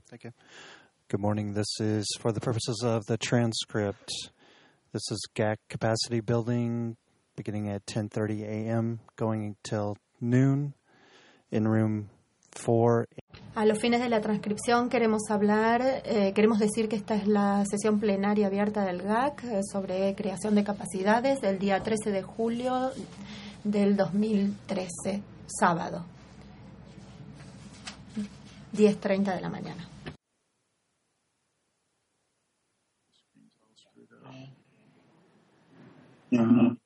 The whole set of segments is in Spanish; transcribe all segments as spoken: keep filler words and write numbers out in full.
Thank you. Good morning. This is for the purposes of the transcript. This is G A C capacity building beginning at ten thirty a.m. going till noon in room four. A los fines de la transcripción queremos hablar, eh, queremos decir que esta es la sesión plenaria abierta del G A C eh, sobre creación de capacidades del día trece de julio del dos mil trece, sábado, diez treinta de la mañana. Uh-huh.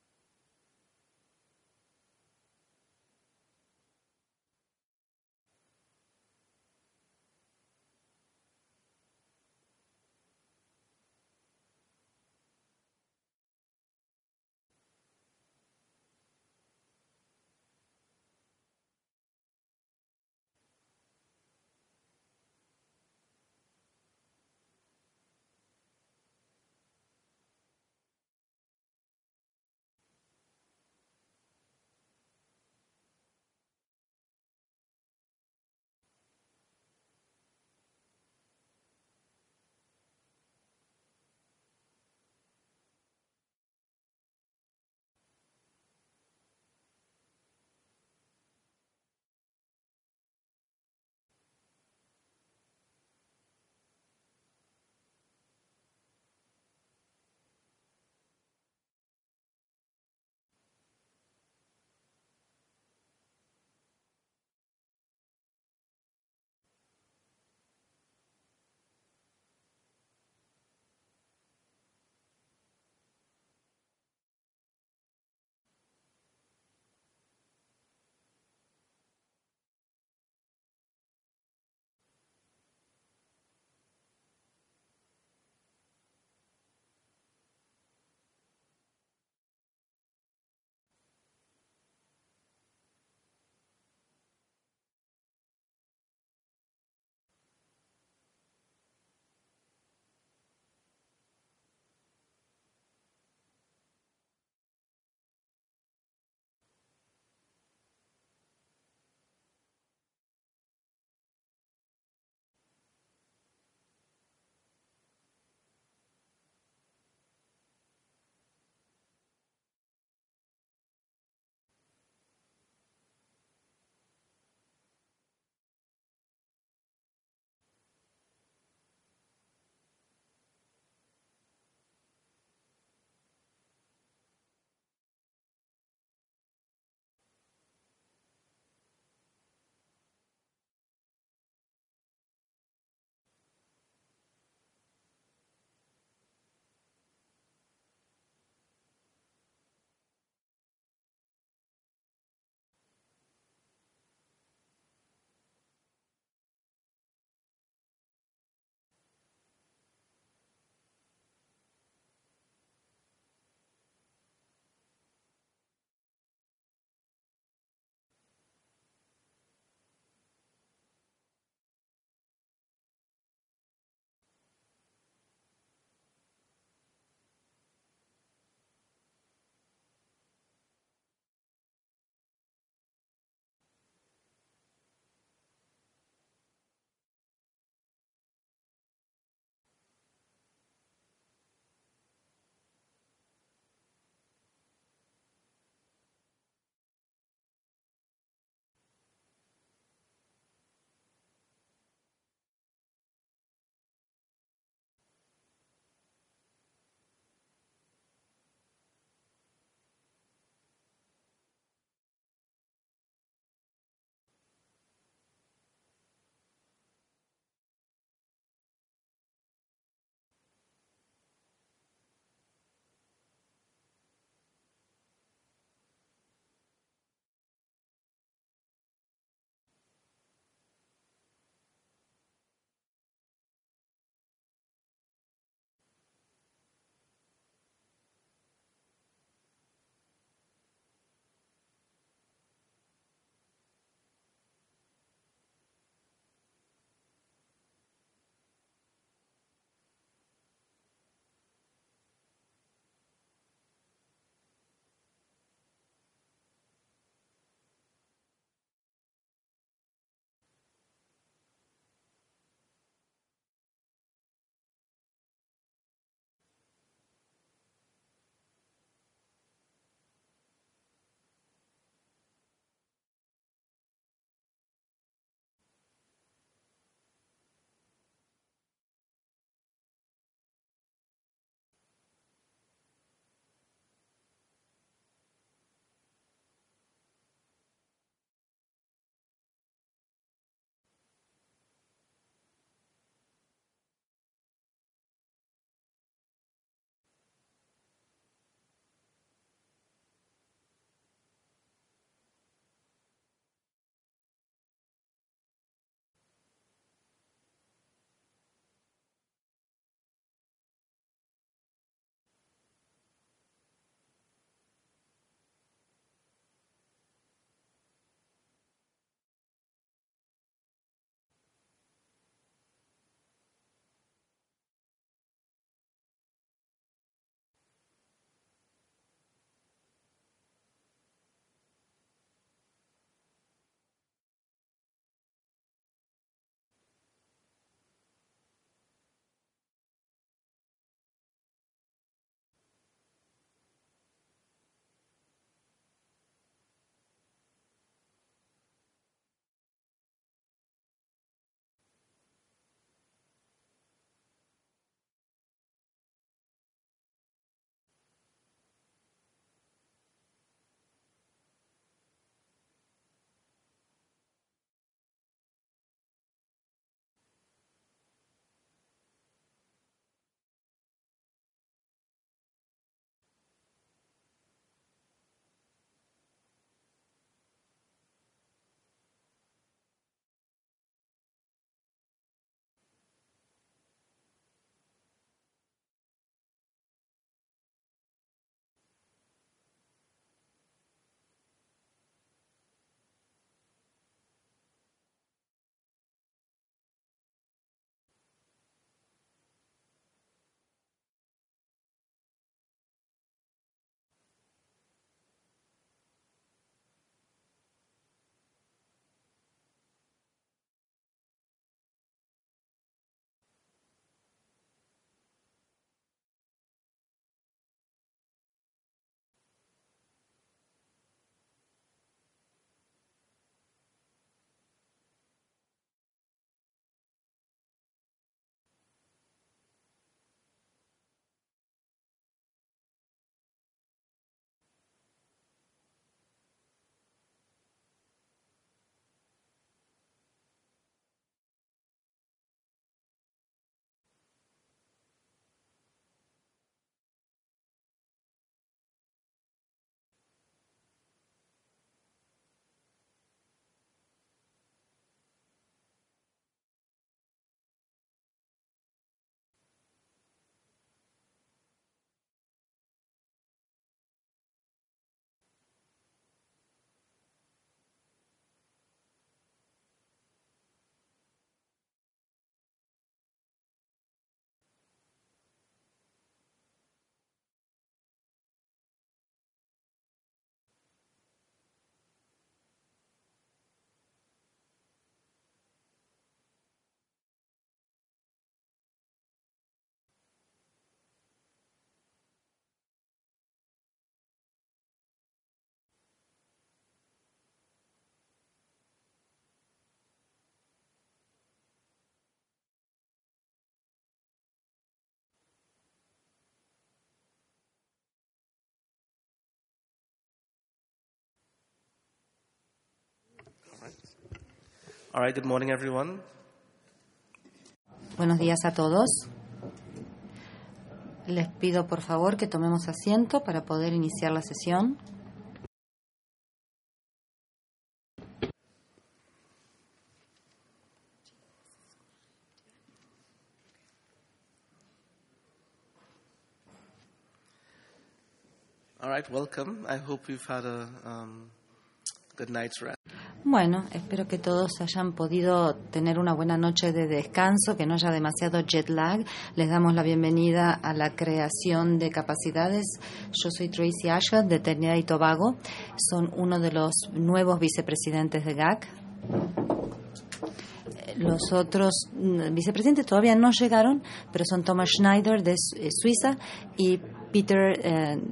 All right, good morning, everyone. Buenos días a todos. Les pido por favor que tomemos asiento para poder iniciar la sesión. All right, welcome. I hope you've had a um, good night's rest. Bueno, espero que todos hayan podido tener una buena noche de descanso, que no haya demasiado jet lag. Les damos la bienvenida a la creación de capacidades. Yo soy Tracy Ashford de Trinidad y Tobago. Son uno de los nuevos vicepresidentes de G A C. Los otros vicepresidentes todavía no llegaron, pero son Thomas Schneider de Suiza y Peter eh,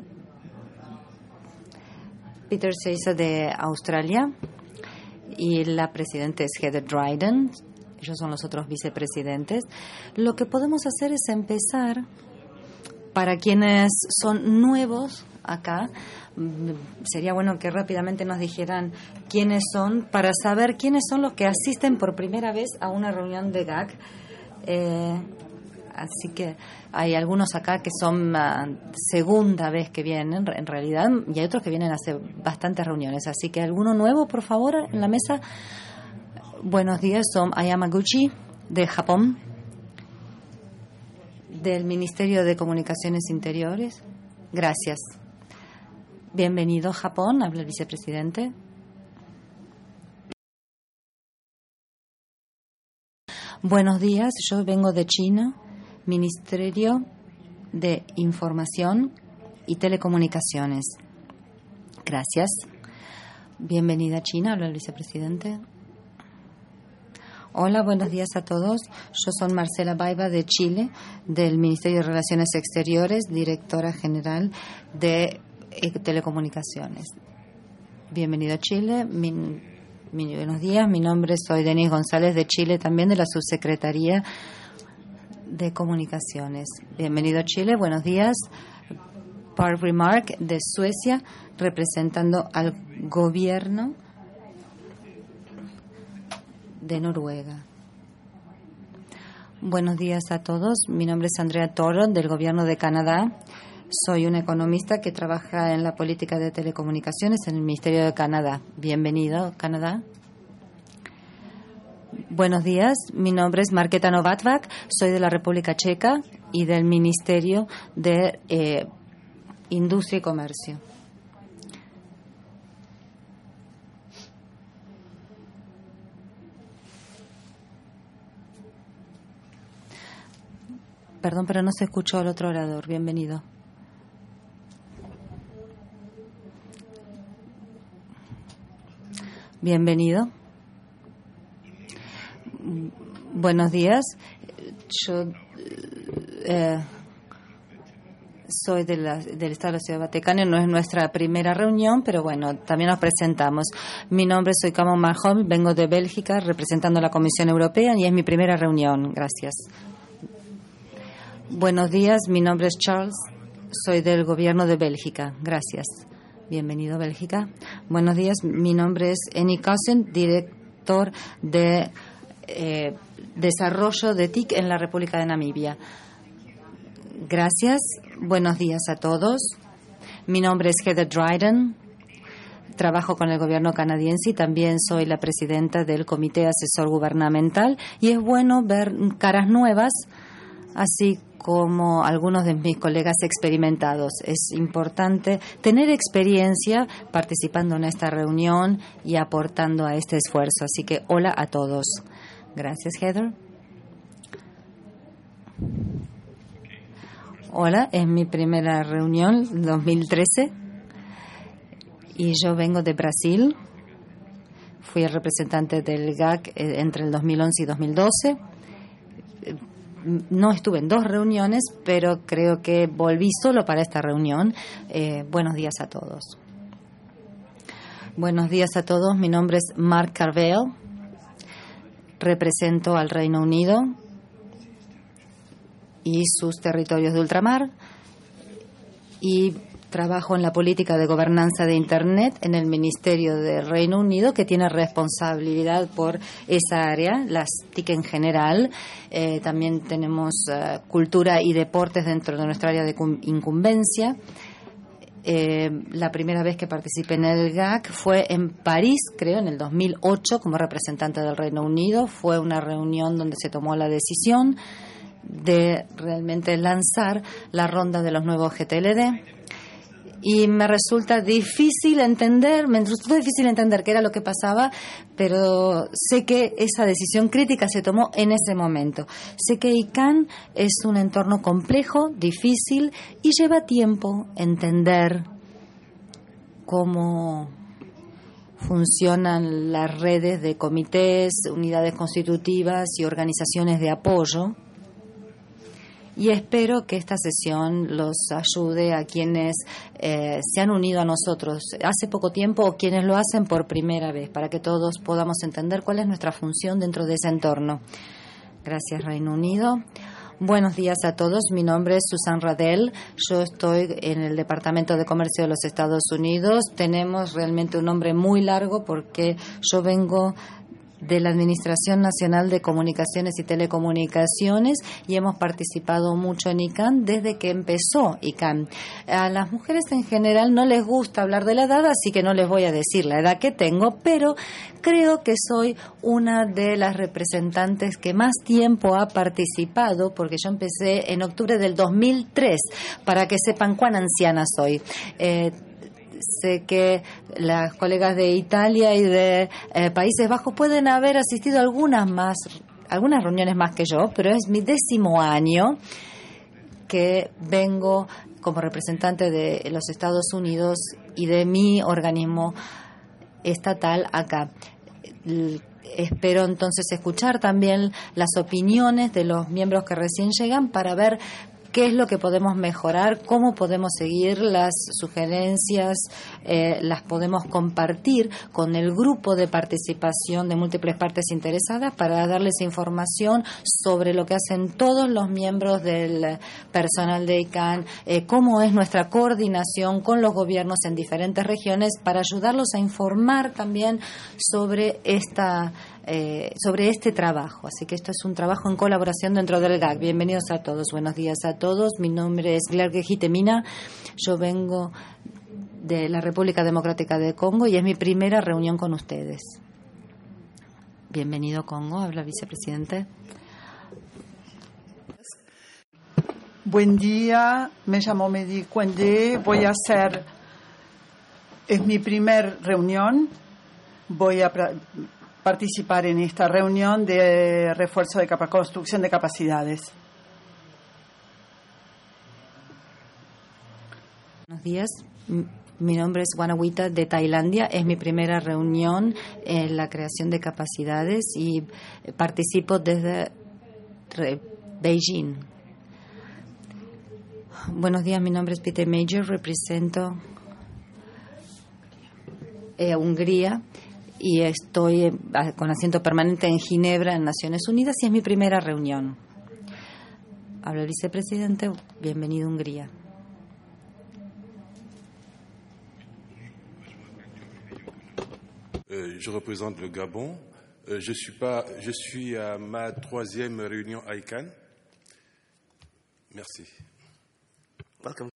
Peter Seiza de Australia. Y la presidenta es Heather Dryden. Ellos son los otros vicepresidentes. Lo que podemos hacer es empezar, para quienes son nuevos acá, sería bueno que rápidamente nos dijeran quiénes son, para saber quiénes son los que asisten por primera vez a una reunión de G A C. Eh, así que hay algunos acá que son uh, segunda vez que vienen, en realidad, y hay otros que vienen a hacer bastantes reuniones. Así que alguno nuevo, por favor, en la mesa. Buenos días, soy Ayamaguchi, de Japón, del Ministerio de Comunicaciones Interiores. Gracias. Bienvenido, Japón, habla el vicepresidente. Buenos días, yo vengo de China, Ministerio de Información y Telecomunicaciones. Gracias. Bienvenida a China, habla el vicepresidente. Hola, buenos días a todos. Yo soy Marcela Baiba de Chile, del Ministerio de Relaciones Exteriores, directora general de Telecomunicaciones. Bienvenido a Chile. Mi, mi, buenos días, mi nombre es soy Denise González de Chile, también de la Subsecretaría de Comunicaciones. Bienvenido a Chile, buenos días. Park Remark de Suecia, representando al gobierno de Noruega. Buenos días a todos. Mi nombre es Andrea Toro, del gobierno de Canadá. Soy una economista que trabaja en la política de telecomunicaciones en el Ministerio de Canadá. Bienvenido, Canadá. Buenos días, mi nombre es Markéta Nováček, soy de la República Checa y del Ministerio de eh, Industria y Comercio. Perdón, pero no se escuchó al otro orador. Bienvenido. Bienvenido. Buenos días. Yo eh, soy de la, del Estado de la Ciudad Vaticana. No es nuestra primera reunión, pero bueno, también nos presentamos. Mi nombre es soy Camon Marjón, vengo de Bélgica representando a la Comisión Europea y es mi primera reunión. Gracias. Buenos días, mi nombre es Charles, soy del Gobierno de Bélgica. Gracias. Bienvenido, Bélgica. Buenos días, mi nombre es Eni Cousin, director de eh, Desarrollo de T I C en la República de Namibia. Gracias. Buenos días a todos. Mi nombre es Heather Dryden. Trabajo con el gobierno canadiense y también soy la presidenta del Comité Asesor Gubernamental. Y es bueno ver caras nuevas, así como algunos de mis colegas experimentados. Es importante tener experiencia participando en esta reunión y aportando a este esfuerzo. Así que hola a todos. Gracias, Heather. Hola, es mi primera reunión, dos mil trece, y yo vengo de Brasil. Fui el representante del G A C entre el dos mil once y dos mil doce. No estuve en dos reuniones, pero creo que volví solo para esta reunión. Eh, buenos días a todos. Buenos días a todos. Mi nombre es Mark Carvell. Represento al Reino Unido y sus territorios de ultramar. Y trabajo en la política de gobernanza de Internet en el Ministerio de Reino Unido, que tiene responsabilidad por esa área, las T I C en general. Eh, también tenemos uh, cultura y deportes dentro de nuestra área de incumbencia. Eh, la primera vez que participé en el G A C fue en París, creo, en el dos mil ocho, como representante del Reino Unido. Fue una reunión donde se tomó la decisión de realmente lanzar la ronda de los nuevos G T L D. Y me resulta difícil entender, me resultó difícil entender qué era lo que pasaba, pero sé que esa decisión crítica se tomó en ese momento. Sé que I C A N es un entorno complejo, difícil, y lleva tiempo entender cómo funcionan las redes de comités, unidades constitutivas y organizaciones de apoyo. Y espero que esta sesión los ayude a quienes eh, se han unido a nosotros hace poco tiempo o quienes lo hacen por primera vez, para que todos podamos entender cuál es nuestra función dentro de ese entorno. Gracias, Reino Unido. Buenos días a todos. Mi nombre es Susan Radell. Yo estoy en el Departamento de Comercio de los Estados Unidos. Tenemos realmente un nombre muy largo porque yo vengo de la Administración Nacional de Comunicaciones y Telecomunicaciones y hemos participado mucho en I C A N desde que empezó I C A N. A las mujeres en general no les gusta hablar de la edad, así que no les voy a decir la edad que tengo, pero creo que soy una de las representantes que más tiempo ha participado, porque yo empecé en octubre del dos mil tres, para que sepan cuán anciana soy. Eh, Sé que las colegas de Italia y de eh, Países Bajos pueden haber asistido a algunas más, algunas reuniones más que yo, pero es mi décimo año que vengo como representante de los Estados Unidos y de mi organismo estatal acá. Espero entonces escuchar también las opiniones de los miembros que recién llegan para ver qué es lo que podemos mejorar, cómo podemos seguir las sugerencias, eh, las podemos compartir con el grupo de participación de múltiples partes interesadas para darles información sobre lo que hacen todos los miembros del personal de I C A N, eh, cómo es nuestra coordinación con los gobiernos en diferentes regiones para ayudarlos a informar también sobre esta Eh, sobre este trabajo. Así que esto es un trabajo en colaboración dentro del G A C. Bienvenidos a todos. Buenos días a todos. Mi nombre es Glerge Gitemina. Yo vengo de la República Democrática de Congo y es mi primera reunión con ustedes. Bienvenido, Congo. Habla vicepresidente. Buen día. Me llamo Mehdi Cuende. Voy a hacer... Es mi primer reunión. Voy a... participar en esta reunión de refuerzo de capa, construcción de capacidades. Buenos días. Mi nombre es Wanawita de Tailandia. Es mi primera reunión en la creación de capacidades y participo desde Beijing. Buenos días. Mi nombre es Peter Major. Represento eh, Hungría. Y estoy con asiento permanente en Ginebra, en Naciones Unidas, y es mi primera reunión. Habla el vicepresidente. Bienvenido, Hungría. Euh, je représente le Gabon. Euh, je suis pas, je suis à ma troisième réunion à I C A N. Merci. Welcome.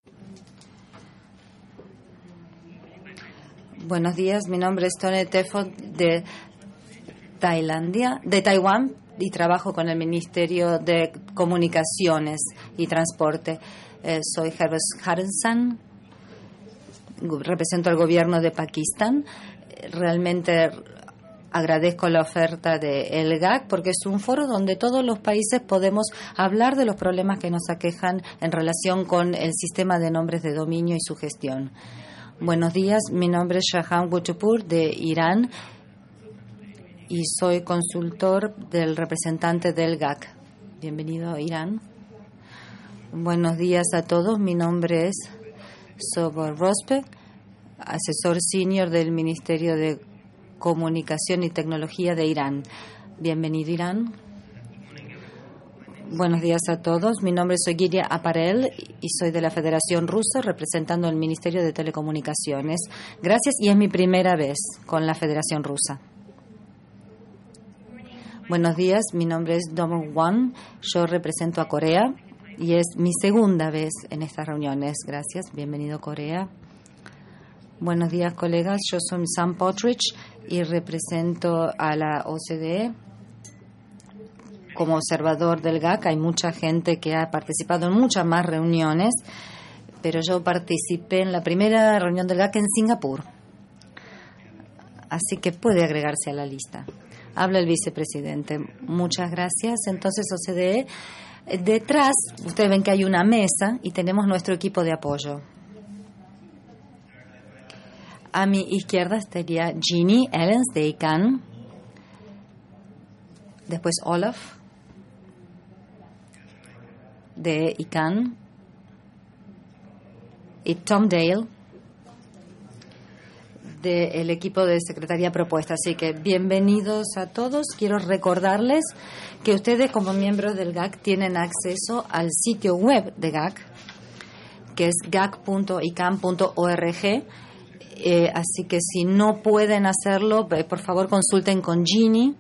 Buenos días, mi nombre es Tone Tefo de Tailandia, de Taiwán, y trabajo con el Ministerio de Comunicaciones y Transporte. Eh, soy Herbert Harensan, represento al gobierno de Pakistán. Realmente agradezco la oferta del G A C porque es un foro donde todos los países podemos hablar de los problemas que nos aquejan en relación con el sistema de nombres de dominio y su gestión. Buenos días, mi nombre es Shahan Wuchupur de Irán y soy consultor del representante del G A C. Bienvenido a Irán. Buenos días a todos, mi nombre es Sobor Rospe, asesor senior del Ministerio de Comunicación y Tecnología de Irán. Bienvenido, Irán. Buenos días a todos. Mi nombre es Ogiria Aparel y soy de la Federación Rusa representando el Ministerio de Telecomunicaciones. Gracias, y es mi primera vez con la Federación Rusa. Buenos días, mi nombre es Dong Won. Yo represento a Corea y es mi segunda vez en estas reuniones. Gracias, bienvenido Corea. Buenos días, colegas. Yo soy Sam Potridge y represento a la O C D E. Como observador del G A C hay mucha gente que ha participado en muchas más reuniones, pero yo participé en la primera reunión del G A C en Singapur. Así que puede agregarse a la lista. Habla el vicepresidente. Muchas gracias. Entonces, O C D E, detrás, ustedes ven que hay una mesa y tenemos nuestro equipo de apoyo. A mi izquierda estaría Ginny Ellens de I C A N. Después Olaf de I C A N. Y Tom Dale del equipo de Secretaría Propuesta. Así que bienvenidos a todos. Quiero recordarles que ustedes como miembros del G A C tienen acceso al sitio web de G A C, que es gac punto i c a n punto org. Eh, así que si no pueden hacerlo, eh, por favor consulten con Ginny.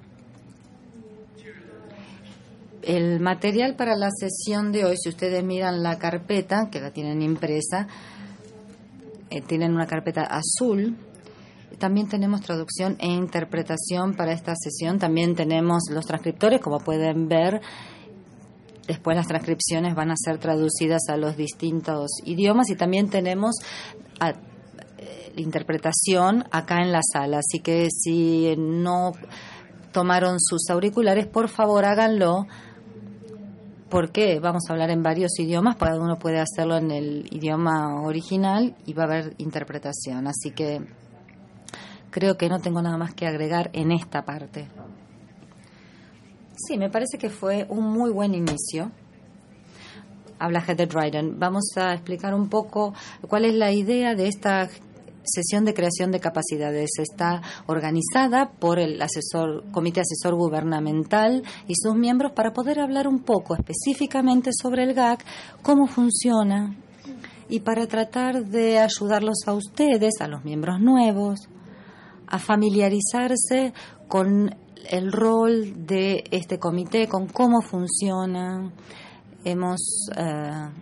El material para la sesión de hoy, si ustedes miran la carpeta, que la tienen impresa, eh, tienen una carpeta azul. También tenemos traducción e interpretación para esta sesión. También tenemos los transcriptores, como pueden ver. Después las transcripciones van a ser traducidas a los distintos idiomas. Y también tenemos a, eh, interpretación acá en la sala. Así que si no tomaron sus auriculares, por favor háganlo, porque vamos a hablar en varios idiomas. Cada uno puede hacerlo en el idioma original y va a haber interpretación. Así que creo que no tengo nada más que agregar en esta parte. Sí, me parece que fue un muy buen inicio. Habla Heather Dryden. Vamos a explicar un poco cuál es la idea de esta sesión de creación de capacidades. Está organizada por el asesor, Comité Asesor Gubernamental y sus miembros para poder hablar un poco específicamente sobre el G A C, cómo funciona, y para tratar de ayudarlos a ustedes, a los miembros nuevos, a familiarizarse con el rol de este comité, con cómo funciona. Hemos... Uh,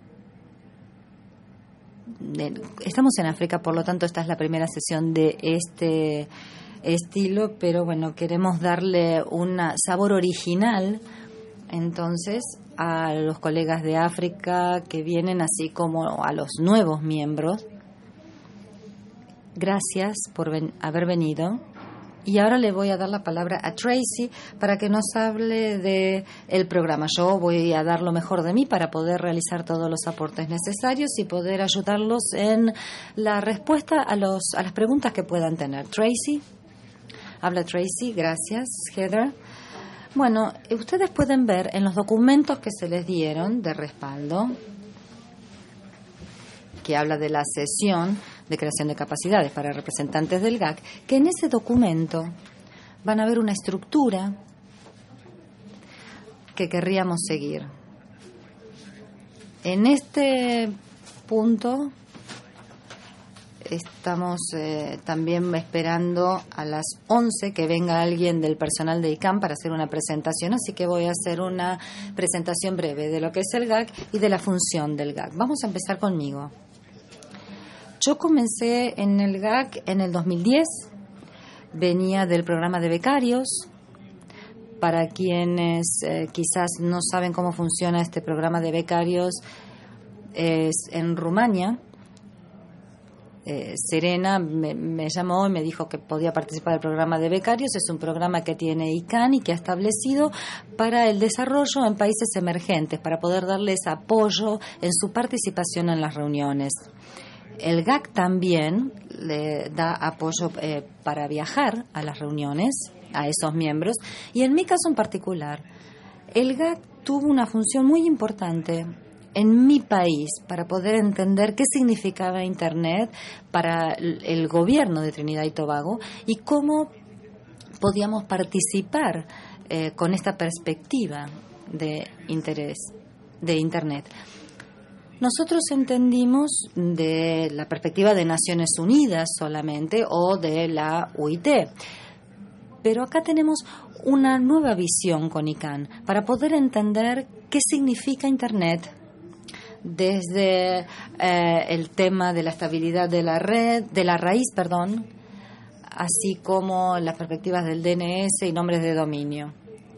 Estamos en África, por lo tanto esta es la primera sesión de este estilo, pero bueno, queremos darle un sabor original entonces a los colegas de África que vienen, así como a los nuevos miembros. Gracias por ven- haber venido. Y ahora le voy a dar la palabra a Tracy para que nos hable de el programa. Yo voy a dar lo mejor de mí para poder realizar todos los aportes necesarios y poder ayudarlos en la respuesta a los a las preguntas que puedan tener. Tracy. Habla Tracy. Gracias, Heather. Bueno, ustedes pueden ver en los documentos que se les dieron de respaldo, que habla de la sesión de creación de capacidades para representantes del G A C, que en ese documento van a ver una estructura que querríamos seguir. En este punto estamos eh, también esperando a las once que venga alguien del personal de I C A N para hacer una presentación, así que voy a hacer una presentación breve de lo que es el G A C y de la función del G A C. Vamos a empezar conmigo. Yo comencé en el G A C en el dos mil diez, venía del programa de becarios. Para quienes eh, quizás no saben cómo funciona este programa de becarios, es en Rumania. Eh, Serena me, me llamó y me dijo que podía participar del programa de becarios. Es un programa que tiene I C A N y que ha establecido para el desarrollo en países emergentes, para poder darles apoyo en su participación en las reuniones. El G A C también le da apoyo eh, para viajar a las reuniones a esos miembros, y en mi caso en particular, el G A C tuvo una función muy importante en mi país para poder entender qué significaba Internet para el gobierno de Trinidad y Tobago y cómo podíamos participar eh, con esta perspectiva de interés de Internet. Nosotros entendimos de la perspectiva de Naciones Unidas solamente o de la U I T, pero acá tenemos una nueva visión con I C A N para poder entender qué significa Internet desde eh, el tema de la estabilidad de la red, de la raíz, perdón, así como las perspectivas del D N S y nombres de dominio.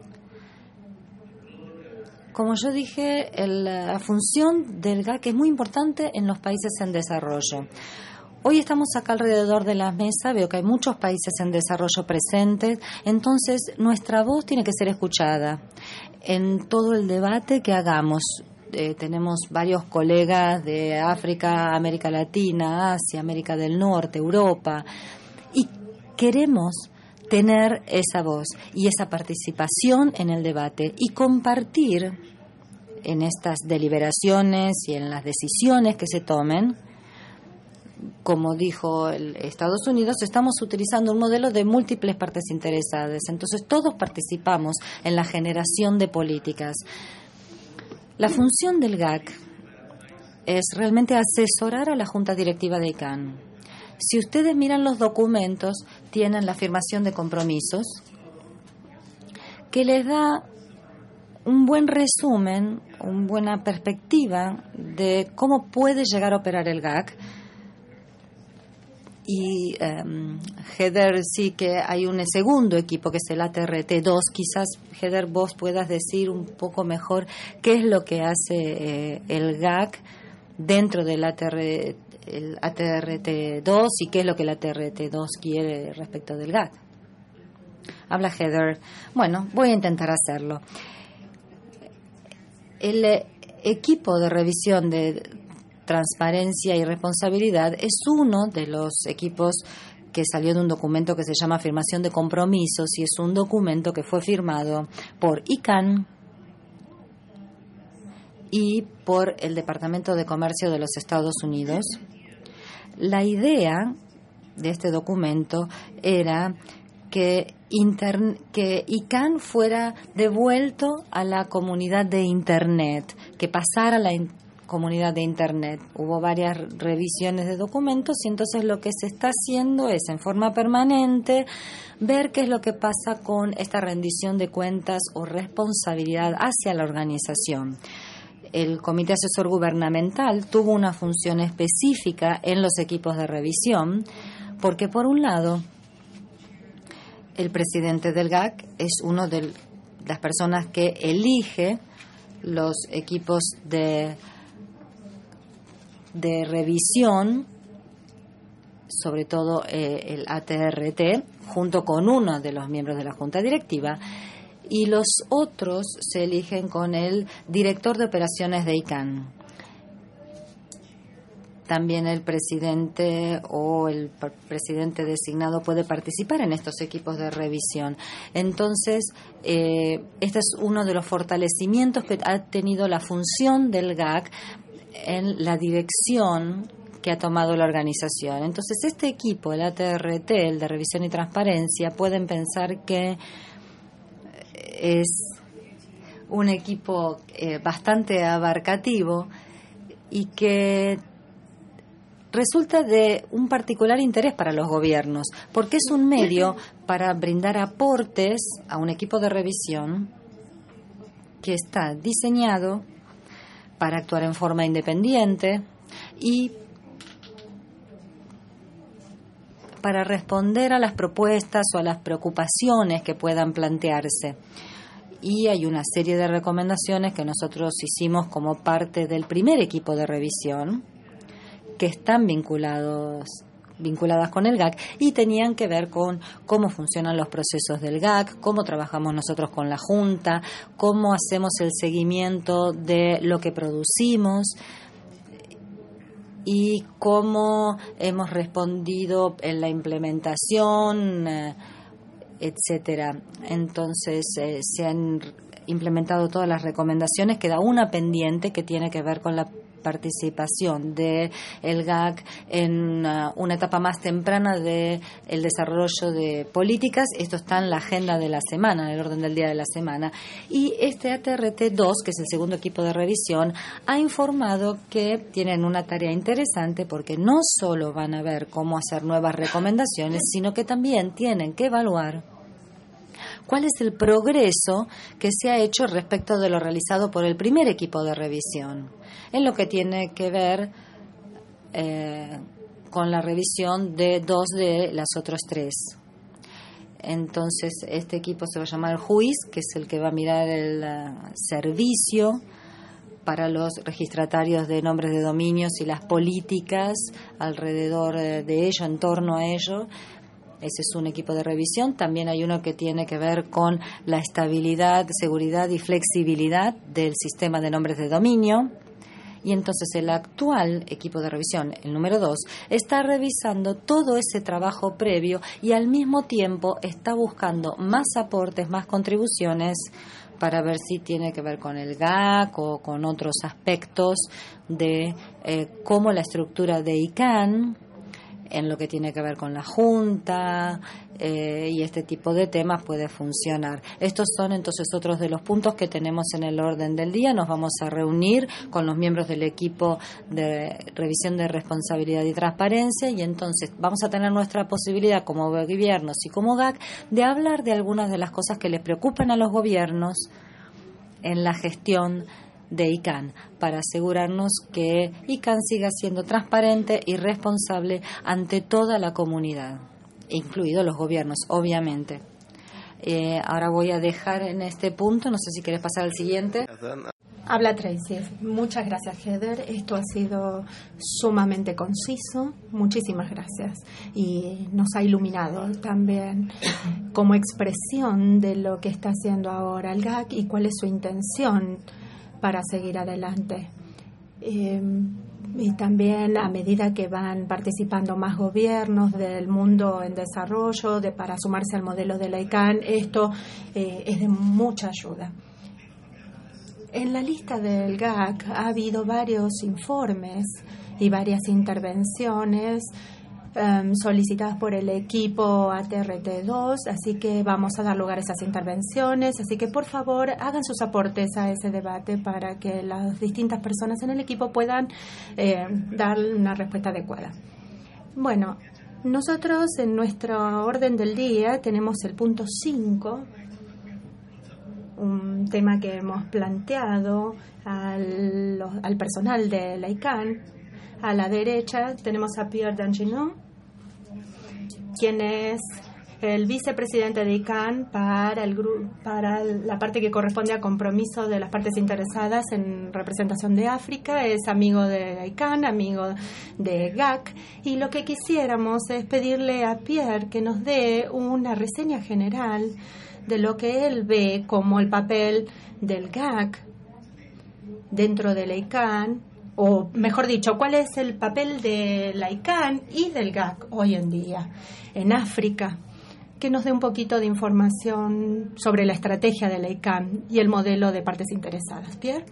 Como yo dije, el, la función del G A C es muy importante en los países en desarrollo. Hoy estamos acá alrededor de la mesa, veo que hay muchos países en desarrollo presentes, entonces nuestra voz tiene que ser escuchada en todo el debate que hagamos. Eh, tenemos varios colegas de África, América Latina, Asia, América del Norte, Europa, y queremos tener esa voz y esa participación en el debate y compartir en estas deliberaciones y en las decisiones que se tomen. Como dijo el Estados Unidos, estamos utilizando un modelo de múltiples partes interesadas, entonces todos participamos en la generación de políticas. La función del G A C es realmente asesorar a la Junta Directiva de I C A N. Si ustedes miran los documentos, tienen la afirmación de compromisos que les da un buen resumen, una buena perspectiva de cómo puede llegar a operar el G A C. Y um, Heather, sí que hay un segundo equipo que es el A T R T dos. Quizás, Heather, vos puedas decir un poco mejor qué es lo que hace eh, el G A C dentro del A T R T. El A T R T dos y qué es lo que el A T R T dos quiere respecto del G A C. Habla Heather. Bueno, voy a intentar hacerlo. El eh, equipo de revisión de transparencia y responsabilidad es uno de los equipos que salió de un documento que se llama Afirmación de Compromisos y es un documento que fue firmado por I C A N y por el Departamento de Comercio de los Estados Unidos. La idea de este documento era que, inter, que I C A N fuera devuelto a la comunidad de Internet, que pasara a la in, comunidad de Internet. Hubo varias revisiones de documentos y entonces lo que se está haciendo es, en forma permanente, ver qué es lo que pasa con esta rendición de cuentas o responsabilidad hacia la organización. El Comité Asesor Gubernamental tuvo una función específica en los equipos de revisión porque, por un lado, el presidente del G A C es una de las personas que elige los equipos de, de revisión, sobre todo eh, el A T R T, junto con uno de los miembros de la Junta Directiva, y los otros se eligen con el director de operaciones de I C A N. También el presidente o el presidente designado puede participar en estos equipos de revisión. Entonces, eh, este es uno de los fortalecimientos que ha tenido la función del G A C en la dirección que ha tomado la organización. Entonces, este equipo, el A T R T, el de revisión y transparencia, pueden pensar que es un equipo eh, bastante abarcativo y que resulta de un particular interés para los gobiernos, porque es un medio para brindar aportes a un equipo de revisión que está diseñado para actuar en forma independiente y para responder a las propuestas o a las preocupaciones que puedan plantearse. Y hay una serie de recomendaciones que nosotros hicimos como parte del primer equipo de revisión, que están vinculados, vinculadas con el G A C y tenían que ver con cómo funcionan los procesos del G A C, cómo trabajamos nosotros con la Junta, cómo hacemos el seguimiento de lo que producimos y cómo hemos respondido en la implementación, eh, etcétera. Entonces, eh, se han implementado todas las recomendaciones, queda una pendiente que tiene que ver con la participación de el G A C en uh, una etapa más temprana de el desarrollo de políticas. Esto está en la agenda de la semana, en el orden del día de la semana. Y este A T R T dos, que es el segundo equipo de revisión, ha informado que tienen una tarea interesante porque no solo van a ver cómo hacer nuevas recomendaciones, sino que también tienen que evaluar cuál es el progreso que se ha hecho respecto de lo realizado por el primer equipo de revisión, en lo que tiene que ver eh, con la revisión de dos de las otros tres. Entonces, este equipo se va a llamar JUIS, que es el que va a mirar el uh, servicio para los registratarios de nombres de dominios y las políticas alrededor de ello, en torno a ello. Ese es un equipo de revisión. También hay uno que tiene que ver con la estabilidad, seguridad y flexibilidad del sistema de nombres de dominio. Y entonces el actual equipo de revisión, el número dos, está revisando todo ese trabajo previo y al mismo tiempo está buscando más aportes, más contribuciones para ver si tiene que ver con el G A C o con otros aspectos de eh, cómo la estructura de I C A N, en lo que tiene que ver con la Junta eh, y este tipo de temas puede funcionar. Estos son entonces otros de los puntos que tenemos en el orden del día. Nos vamos a reunir con los miembros del equipo de revisión de responsabilidad y transparencia y entonces vamos a tener nuestra posibilidad como gobiernos y como G A C de hablar de algunas de las cosas que les preocupan a los gobiernos en la gestión de I C A N, para asegurarnos que I C A N siga siendo transparente y responsable ante toda la comunidad, incluidos los gobiernos, obviamente. Eh, ahora voy a dejar en este punto, no sé si quieres pasar al siguiente. Habla Tracy. Muchas gracias, Heather. Esto ha sido sumamente conciso. Muchísimas gracias. Y nos ha iluminado también como expresión de lo que está haciendo ahora el G A C y cuál es su intención para seguir adelante. Eh, y también a medida que van participando más gobiernos del mundo en desarrollo de, para sumarse al modelo de la I C A N, esto eh, es de mucha ayuda. En la lista del G A C ha habido varios informes y varias intervenciones Um, solicitadas por el equipo A T R T dos, así que vamos a dar lugar a esas intervenciones, así que por favor hagan sus aportes a ese debate para que las distintas personas en el equipo puedan eh, dar una respuesta adecuada. Bueno, nosotros en nuestro orden del día tenemos el punto cinco, un tema que hemos planteado al, al personal de la I C A N. A la derecha tenemos a Pierre Dangenot, quien es el vicepresidente de I C A N para, el gru- para la parte que corresponde a compromiso de las partes interesadas en representación de África. Es amigo de I C A N, amigo de G A C. Y lo que quisiéramos es pedirle a Pierre que nos dé una reseña general de lo que él ve como el papel del G A C dentro de la I C A N, o mejor dicho, cuál es el papel de la I C A N y del G A C hoy en día en África, que nos dé un poquito de información sobre la estrategia de la I C A N y el modelo de partes interesadas. Pierre.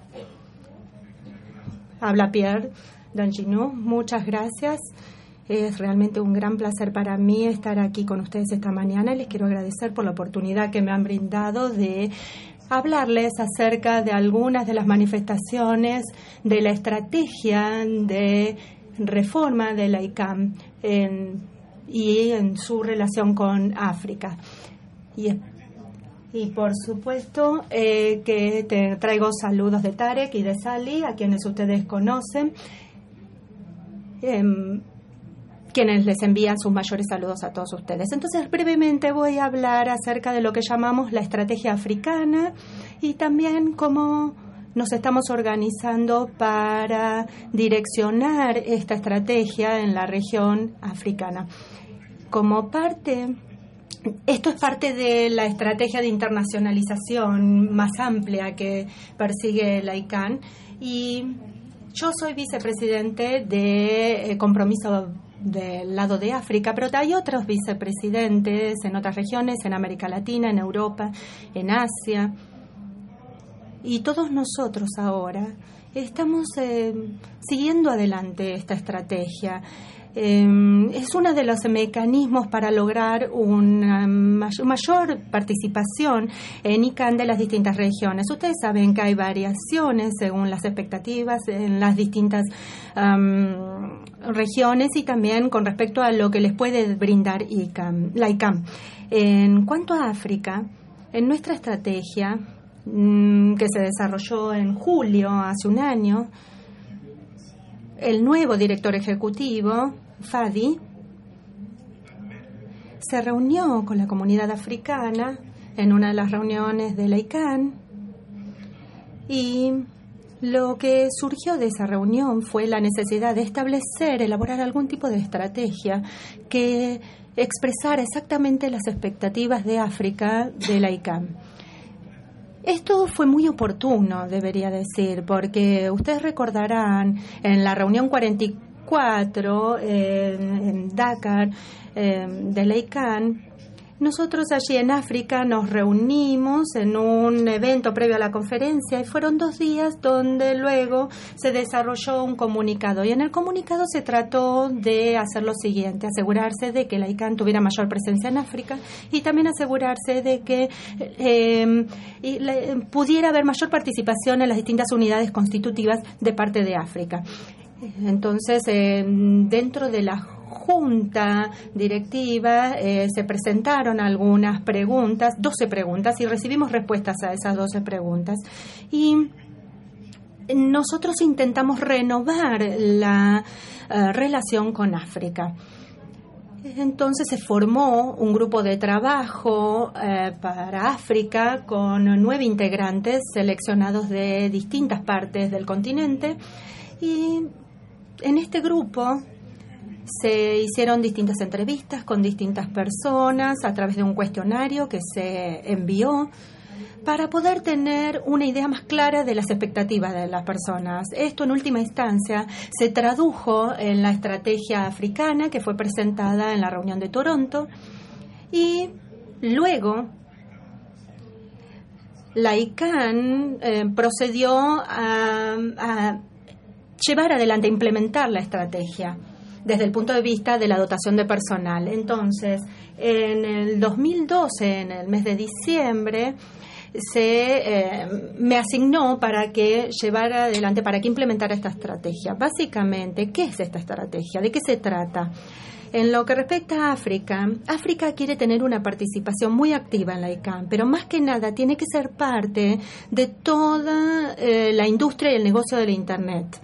Habla Pierre Dangenot. Muchas gracias. Es realmente un gran placer para mí estar aquí con ustedes esta mañana y les quiero agradecer por la oportunidad que me han brindado de hablarles acerca de algunas de las manifestaciones de la estrategia de reforma de la I C A N en, y en su relación con África. Y, y por supuesto eh, que te traigo saludos de Tarek y de Sally, a quienes ustedes conocen, eh, quienes les envían sus mayores saludos a todos ustedes. Entonces, brevemente voy a hablar acerca de lo que llamamos la estrategia africana y también cómo nos estamos organizando para direccionar esta estrategia en la región africana. Como parte, esto es parte de la estrategia de internacionalización más amplia que persigue la I C A N y yo soy vicepresidente de eh, Compromiso del lado de África, pero hay otros vicepresidentes en otras regiones, en América Latina, en Europa, en Asia. y todos nosotros ahora estamos eh, siguiendo adelante esta estrategia. Eh, es uno de los mecanismos para lograr una mayor, mayor participación en I C A N de las distintas regiones. Ustedes saben que hay variaciones según las expectativas en las distintas um, regiones y también con respecto a lo que les puede brindar I C A N, la I C A N. En cuanto a África, en nuestra estrategia um, que se desarrolló en julio, hace un año, el nuevo director ejecutivo, Fadi, se reunió con la comunidad africana en una de las reuniones de la I C A N y lo que surgió de esa reunión fue la necesidad de establecer, elaborar algún tipo de estrategia que expresara exactamente las expectativas de África de la I C A N. Esto fue muy oportuno, debería decir, porque ustedes recordarán en la reunión cuarenta y cuatro eh, en Dakar eh, de la I C A N, nosotros allí en África nos reunimos en un evento previo a la conferencia y fueron dos días donde luego se desarrolló un comunicado y en el comunicado se trató de hacer lo siguiente, asegurarse de que la I C A N tuviera mayor presencia en África y también asegurarse de que eh, y le, pudiera haber mayor participación en las distintas unidades constitutivas de parte de África. Entonces, eh, dentro de la junta directiva eh, se presentaron algunas preguntas, doce preguntas, y recibimos respuestas a esas doce preguntas. Y nosotros intentamos renovar la uh, relación con África. Entonces se formó un grupo de trabajo eh, para África con nueve integrantes seleccionados de distintas partes del continente y en este grupo se hicieron distintas entrevistas con distintas personas a través de un cuestionario que se envió para poder tener una idea más clara de las expectativas de las personas. Esto, en última instancia, se tradujo en la estrategia africana que fue presentada en la reunión de Toronto y luego la I C A N eh, procedió a, a llevar adelante, a implementar la estrategia desde el punto de vista de la dotación de personal. Entonces, en el dos mil doce, en el mes de diciembre, se eh, me asignó para que llevara adelante, para que implementara esta estrategia. Básicamente, ¿qué es esta estrategia? ¿De qué se trata? En lo que respecta a África, África quiere tener una participación muy activa en la I C A N, pero más que nada tiene que ser parte de toda eh, la industria y el negocio del Internet.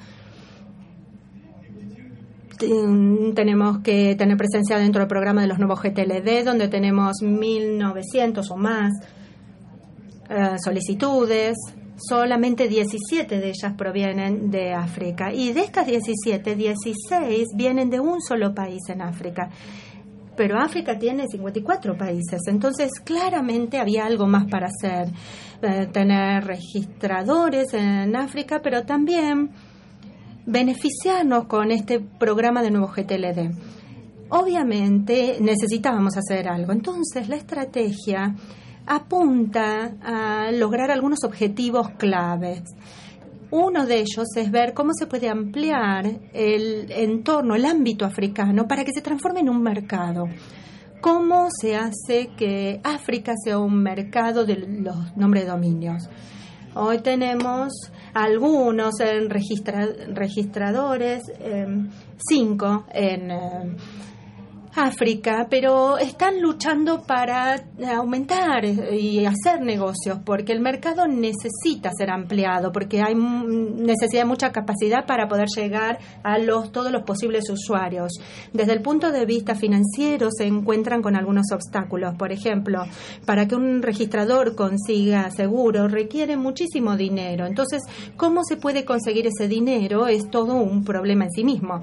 Tenemos que tener presencia dentro del programa de los nuevos G T L D, donde tenemos mil novecientos o más uh, solicitudes. Solamente diecisiete de ellas provienen de África. Y de estas diecisiete, dieciséis vienen de un solo país en África. Pero África tiene cincuenta y cuatro países. Entonces, claramente había algo más para hacer. Uh, tener registradores en África, pero también beneficiarnos con este programa de nuevo G T L D. Obviamente necesitábamos hacer algo. Entonces la estrategia apunta a lograr algunos objetivos claves. Uno de ellos es ver cómo se puede ampliar el entorno, el ámbito africano para que se transforme en un mercado. ¿Cómo se hace que África sea un mercado de los nombres de dominios? Hoy tenemos algunos en registra, registradores, eh, cinco en eh, África, pero están luchando para aumentar y hacer negocios porque el mercado necesita ser ampliado, porque hay necesidad de mucha capacidad para poder llegar a los todos los posibles usuarios. Desde el punto de vista financiero se encuentran con algunos obstáculos. Por ejemplo, para que un registrador consiga seguro requiere muchísimo dinero. Entonces, ¿cómo se puede conseguir ese dinero? Es todo un problema en sí mismo.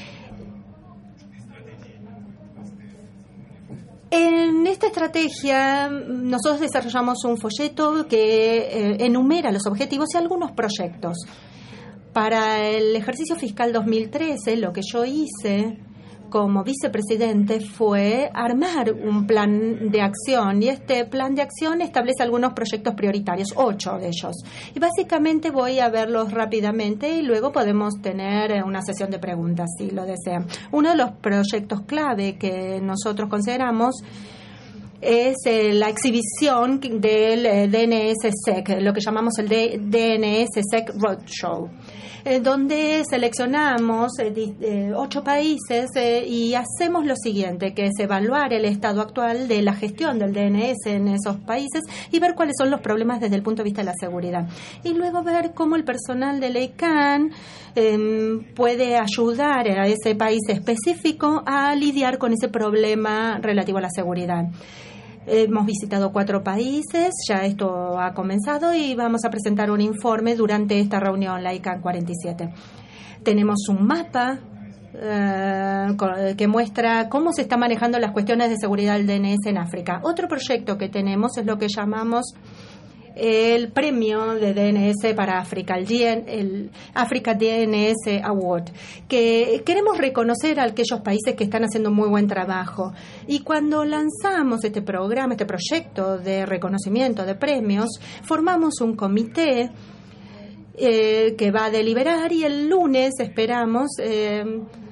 En esta estrategia nosotros desarrollamos un folleto que eh, enumera los objetivos y algunos proyectos. Para el ejercicio fiscal dos mil trece, lo que yo hice como vicepresidente fue armar un plan de acción, y este plan de acción establece algunos proyectos prioritarios, ocho de ellos. Y básicamente voy a verlos rápidamente y luego podemos tener una sesión de preguntas si lo desean. Uno de los proyectos clave que nosotros consideramos es eh, la exhibición del eh, D N S S E C, lo que llamamos el D N S S E C Roadshow, eh, donde seleccionamos eh, di, eh, ocho países eh, y hacemos lo siguiente, que es evaluar el estado actual de la gestión del D N S en esos países y ver cuáles son los problemas desde el punto de vista de la seguridad. Y luego ver cómo el personal del I C A N eh, puede ayudar a ese país específico a lidiar con ese problema relativo a la seguridad. Hemos visitado cuatro países, ya esto ha comenzado y vamos a presentar un informe durante esta reunión, la I C A N cuarenta y siete. Tenemos un mapa eh, que muestra cómo se están manejando las cuestiones de seguridad del D N S en África. Otro proyecto que tenemos es lo que llamamos el premio de D N S para África, el, D N, el Africa D N S Award, que queremos reconocer a aquellos países que están haciendo muy buen trabajo. Y cuando lanzamos este programa, este proyecto de reconocimiento de premios, formamos un comité eh, que va a deliberar, y el lunes esperamos eh,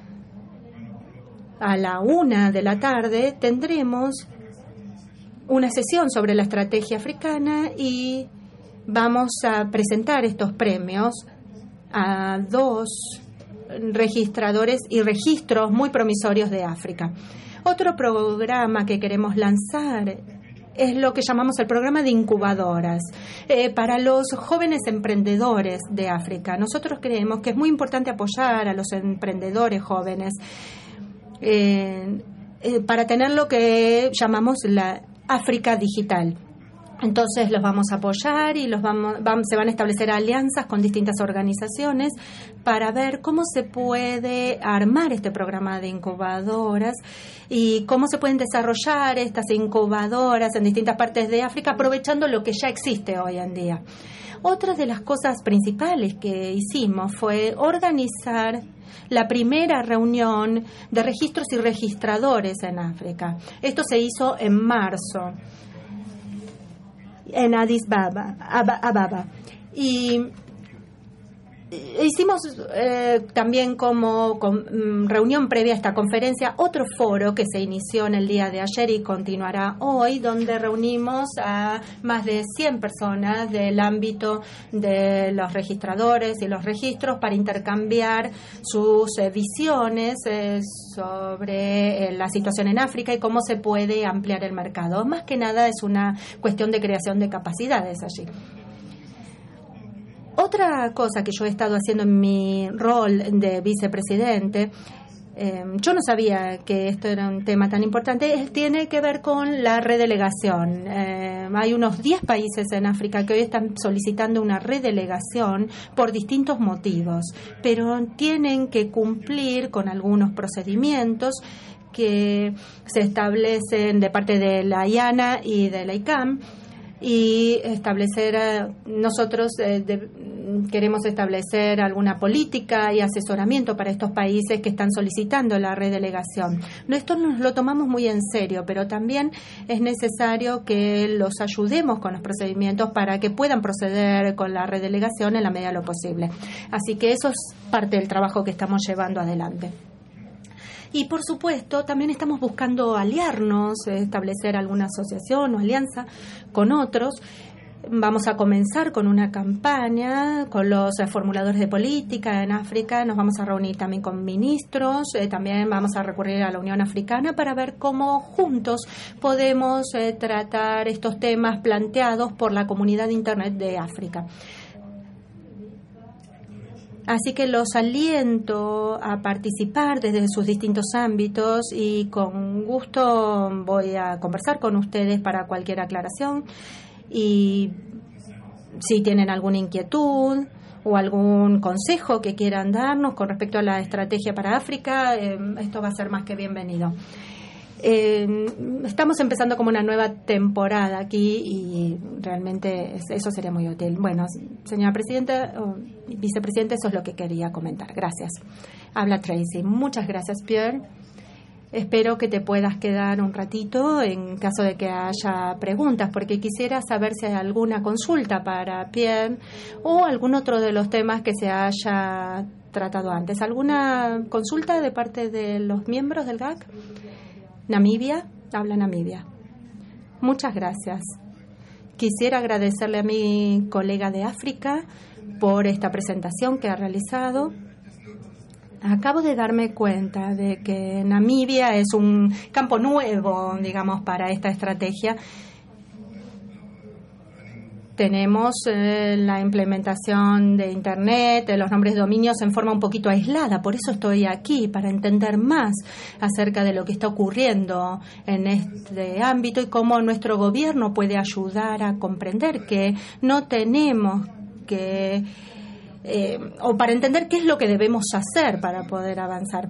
a la una de la tarde tendremos una sesión sobre la estrategia africana y vamos a presentar estos premios a dos registradores y registros muy promisorios de África. Otro programa que queremos lanzar es lo que llamamos el programa de incubadoras eh, para los jóvenes emprendedores de África. Nosotros creemos que es muy importante apoyar a los emprendedores jóvenes eh, eh, para tener lo que llamamos la África digital. Entonces los vamos a apoyar y los vamos, vamos, se van a establecer alianzas con distintas organizaciones para ver cómo se puede armar este programa de incubadoras y cómo se pueden desarrollar estas incubadoras en distintas partes de África, aprovechando lo que ya existe hoy en día. Otra de las cosas principales que hicimos fue organizar la primera reunión de registros y registradores en África. Esto se hizo en marzo en Addis Ababa. Y hicimos eh, también como con, um, reunión previa a esta conferencia otro foro que se inició en el día de ayer y continuará hoy, donde reunimos a más de cien personas del ámbito de los registradores y los registros para intercambiar sus eh, visiones eh, sobre eh, la situación en África y cómo se puede ampliar el mercado. Más que nada es una cuestión de creación de capacidades allí. Otra cosa que yo he estado haciendo en mi rol de vicepresidente, eh, yo no sabía que esto era un tema tan importante, es, tiene que ver con la redelegación. Eh, hay unos diez países en África que hoy están solicitando una redelegación por distintos motivos, pero tienen que cumplir con algunos procedimientos que se establecen de parte de la I A N A y de la I C A M, y establecer, uh, nosotros eh, de, queremos establecer alguna política y asesoramiento para estos países que están solicitando la redelegación. Esto nos lo tomamos muy en serio, pero también es necesario que los ayudemos con los procedimientos para que puedan proceder con la redelegación en la medida de lo posible. Así que eso es parte del trabajo que estamos llevando adelante. Y, por supuesto, también estamos buscando aliarnos, establecer alguna asociación o alianza con otros. Vamos a comenzar con una campaña con los eh, formuladores de política en África. Nos vamos a reunir también con ministros. Eh, también vamos a recurrir a la Unión Africana para ver cómo juntos podemos eh, tratar estos temas planteados por la comunidad de Internet de África. Así que los aliento a participar desde sus distintos ámbitos y con gusto voy a conversar con ustedes para cualquier aclaración y si tienen alguna inquietud o algún consejo que quieran darnos con respecto a la estrategia para África, eh, esto va a ser más que bienvenido. Eh, estamos empezando como una nueva temporada aquí y realmente eso sería muy útil. Bueno, señora presidenta o vicepresidente, eso es lo que quería comentar. Gracias. Habla Tracy. Muchas gracias, Pierre. Espero que te puedas quedar un ratito en caso de que haya preguntas, porque quisiera saber si hay alguna consulta para Pierre o algún otro de los temas que se haya tratado antes. ¿Alguna consulta de parte de los miembros del G A C? Namibia, habla Namibia. Muchas gracias. Quisiera agradecerle a mi colega de África por esta presentación que ha realizado. Acabo de darme cuenta de que Namibia es un campo nuevo, digamos, para esta estrategia. Tenemos eh, la implementación de Internet, de los nombres de dominios en forma un poquito aislada. Por eso estoy aquí, para entender más acerca de lo que está ocurriendo en este ámbito y cómo nuestro gobierno puede ayudar a comprender que no tenemos que... Eh, o para entender qué es lo que debemos hacer para poder avanzar.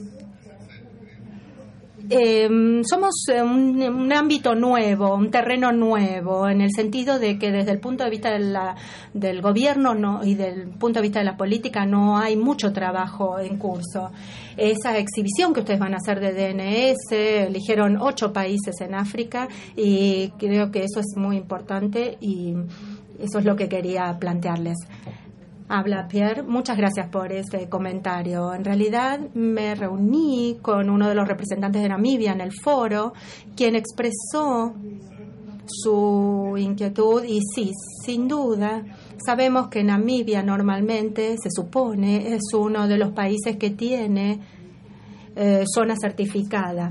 Eh, somos un, un ámbito nuevo, un terreno nuevo, en el sentido de que desde el punto de vista de la, del gobierno no, y del punto de vista de la política no hay mucho trabajo en curso. Esa exhibición que ustedes van a hacer de D N S, eligieron ocho países en África y creo que eso es muy importante y eso es lo que quería plantearles. Habla Pierre, muchas gracias por ese comentario. En realidad me reuní con uno de los representantes de Namibia en el foro, quien expresó su inquietud y sí, sin duda, sabemos que Namibia normalmente, se supone, es uno de los países que tiene eh, zona certificada.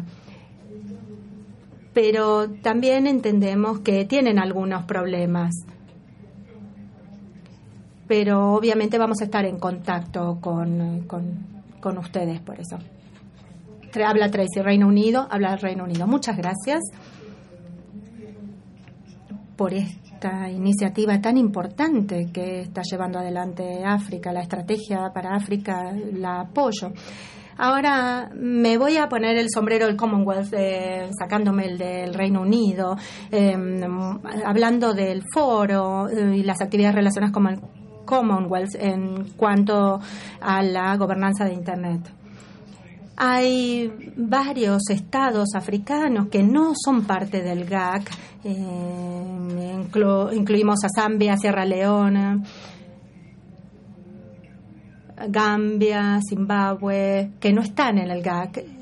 Pero también entendemos que tienen algunos problemas. Pero obviamente vamos a estar en contacto con, con, con ustedes por eso. Habla Tracy, Reino Unido, habla el Reino Unido. Muchas gracias por esta iniciativa tan importante que está llevando adelante África, la estrategia para África, la apoyo. Ahora me voy a poner el sombrero del Commonwealth, eh, sacándome el del Reino Unido, eh, hablando del foro eh, y las actividades relacionadas con el Commonwealth en cuanto a la gobernanza de Internet. Hay varios estados africanos que no son parte del G A C, eh, inclu- incluimos a Zambia, Sierra Leona, Gambia, Zimbabue, que no están en el G A C.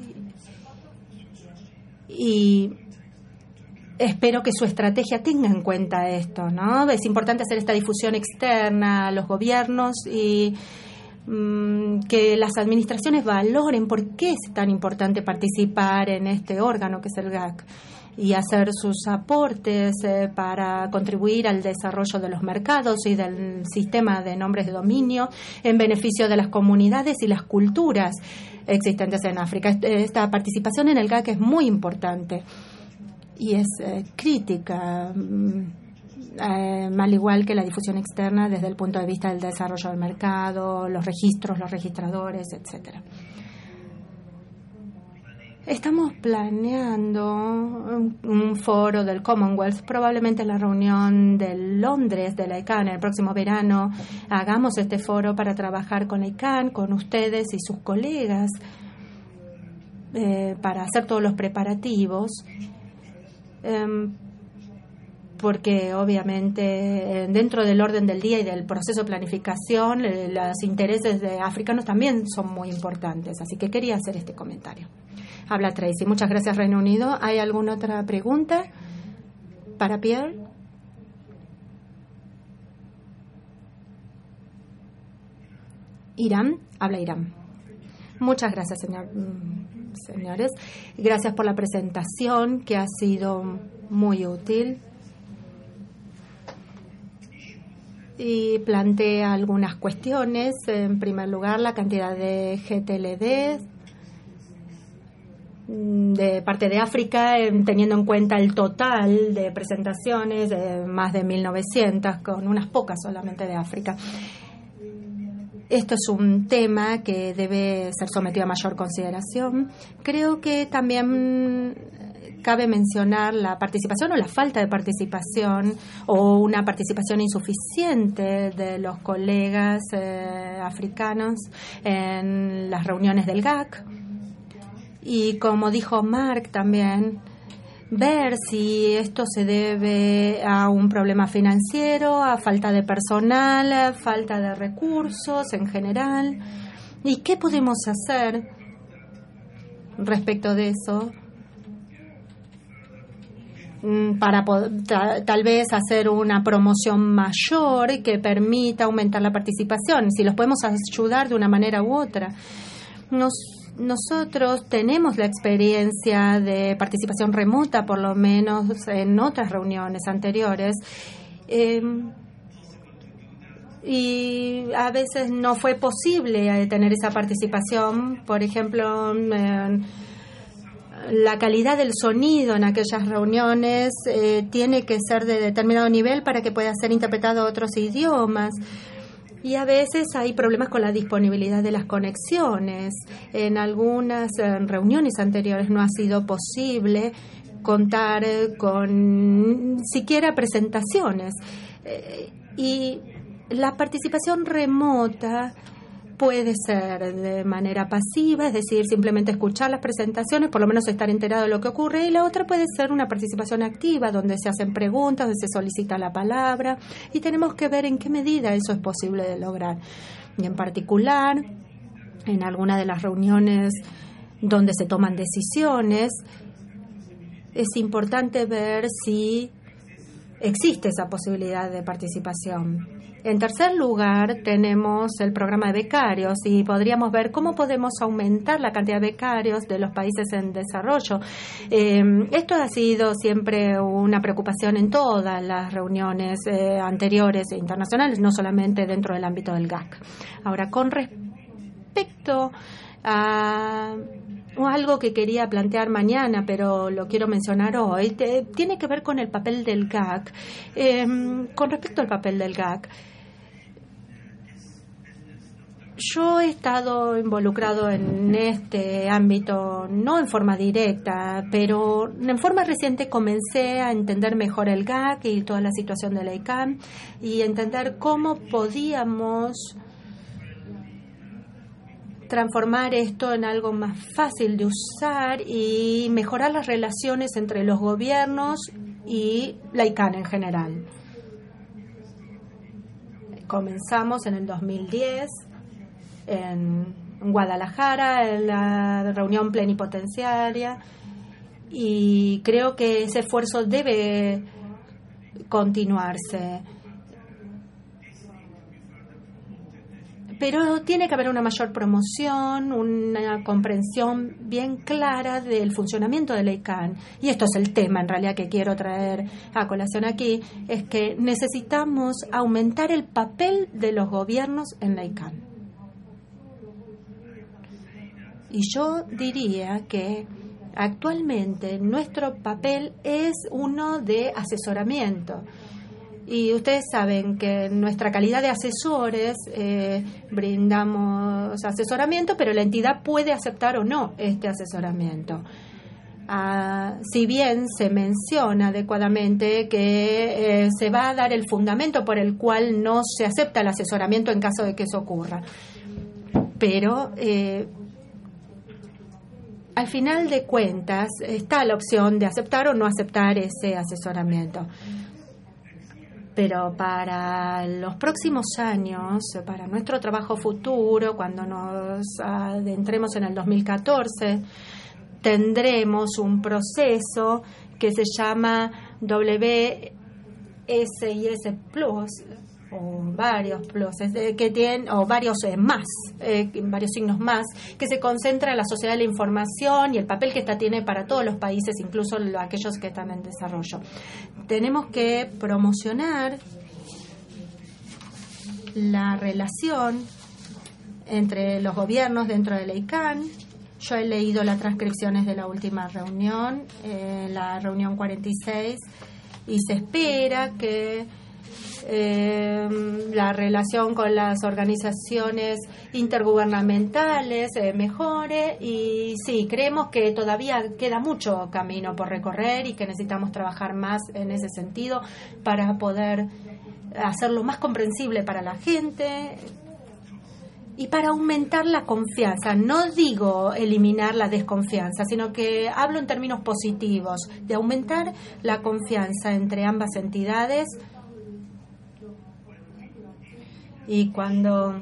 Y espero que su estrategia tenga en cuenta esto, ¿no? Es importante hacer esta difusión externa a los gobiernos y mmm, que las administraciones valoren por qué es tan importante participar en este órgano que es el G A C y hacer sus aportes eh, para contribuir al desarrollo de los mercados y del sistema de nombres de dominio en beneficio de las comunidades y las culturas existentes en África. Esta participación en el G A C es muy importante y es eh, crítica, eh, al igual que la difusión externa desde el punto de vista del desarrollo del mercado, los registros, los registradores, etcétera. Estamos planeando un, un foro del Commonwealth, probablemente en la reunión de Londres de la I C A N. El próximo verano hagamos este foro para trabajar con la I C A N, con ustedes y sus colegas, eh, para hacer todos los preparativos. Um, porque obviamente dentro del orden del día y del proceso de planificación eh, los intereses de africanos también son muy importantes, así que quería hacer este comentario. Habla Tracy. Muchas gracias, Reino Unido. ¿Hay alguna otra pregunta para Pierre? Irán. Habla Irán. Muchas gracias, señor. Señores, gracias por la presentación que ha sido muy útil y plantea algunas cuestiones. En primer lugar, la cantidad de G T L D de parte de África, teniendo en cuenta el total de presentaciones de más de mil novecientas, con unas pocas solamente de África. Esto es un tema que debe ser sometido a mayor consideración. Creo que también cabe mencionar la participación o la falta de participación o una participación insuficiente de los colegas eh, africanos en las reuniones del G A C. Y como dijo Mark también, ver si esto se debe a un problema financiero, a falta de personal, a falta de recursos en general, y qué podemos hacer respecto de eso para ta, tal vez hacer una promoción mayor que permita aumentar la participación, si los podemos ayudar de una manera u otra. Nos Nosotros tenemos la experiencia de participación remota, por lo menos en otras reuniones anteriores, eh, y a veces no fue posible tener esa participación. Por ejemplo, eh, la calidad del sonido en aquellas reuniones eh, tiene que ser de determinado nivel para que pueda ser interpretado a otros idiomas. Y a veces hay problemas con la disponibilidad de las conexiones. En algunas eh, reuniones anteriores no ha sido posible contar eh, con siquiera presentaciones. Eh, y la participación remota puede ser de manera pasiva, es decir, simplemente escuchar las presentaciones, por lo menos estar enterado de lo que ocurre, y la otra puede ser una participación activa, donde se hacen preguntas, donde se solicita la palabra, y tenemos que ver en qué medida eso es posible de lograr. Y en particular, en alguna de las reuniones donde se toman decisiones, es importante ver si existe esa posibilidad de participación. En tercer lugar, tenemos el programa de becarios y podríamos ver cómo podemos aumentar la cantidad de becarios de los países en desarrollo. Eh, esto ha sido siempre una preocupación en todas las reuniones eh, anteriores e internacionales, no solamente dentro del ámbito del G A C. Ahora, con respecto a algo que quería plantear mañana, pero lo quiero mencionar hoy, te, tiene que ver con el papel del G A C. Eh, con respecto al papel del G A C, yo he estado involucrado en este ámbito, no en forma directa, pero en forma reciente comencé a entender mejor el G A C y toda la situación de la I C A N y entender cómo podíamos transformar esto en algo más fácil de usar y mejorar las relaciones entre los gobiernos y la I C A N en general. Comenzamos en el dos mil diez en Guadalajara, en la reunión plenipotenciaria, y creo que ese esfuerzo debe continuarse. Pero tiene que haber una mayor promoción, una comprensión bien clara del funcionamiento de la I C A N. Y esto es el tema, en realidad, que quiero traer a colación aquí, es que necesitamos aumentar el papel de los gobiernos en la I C A N. Y yo diría que actualmente nuestro papel es uno de asesoramiento. Y ustedes saben que en nuestra calidad de asesores eh, brindamos asesoramiento, pero la entidad puede aceptar o no este asesoramiento. Ah, si bien se menciona adecuadamente que eh, se va a dar el fundamento por el cual no se acepta el asesoramiento en caso de que eso ocurra. Pero eh, al final de cuentas está la opción de aceptar o no aceptar ese asesoramiento. Pero para los próximos años, para nuestro trabajo futuro, cuando nos adentremos en el dos mil catorce, tendremos un proceso que se llama W S I S Plus, o varios pluses, eh, que tienen, o varios eh, más, eh, varios signos más, que se concentra en la sociedad de la información y el papel que esta tiene para todos los países, incluso lo, aquellos que están en desarrollo. Tenemos que promocionar la relación entre los gobiernos dentro de la I C A N. Yo he leído las transcripciones de la última reunión, eh, la reunión cuarenta y seis, y se espera que Eh, la relación con las organizaciones intergubernamentales eh, mejore, y sí, creemos que todavía queda mucho camino por recorrer y que necesitamos trabajar más en ese sentido para poder hacerlo más comprensible para la gente y para aumentar la confianza. No digo eliminar la desconfianza, sino que hablo en términos positivos, de aumentar la confianza entre ambas entidades. Y cuando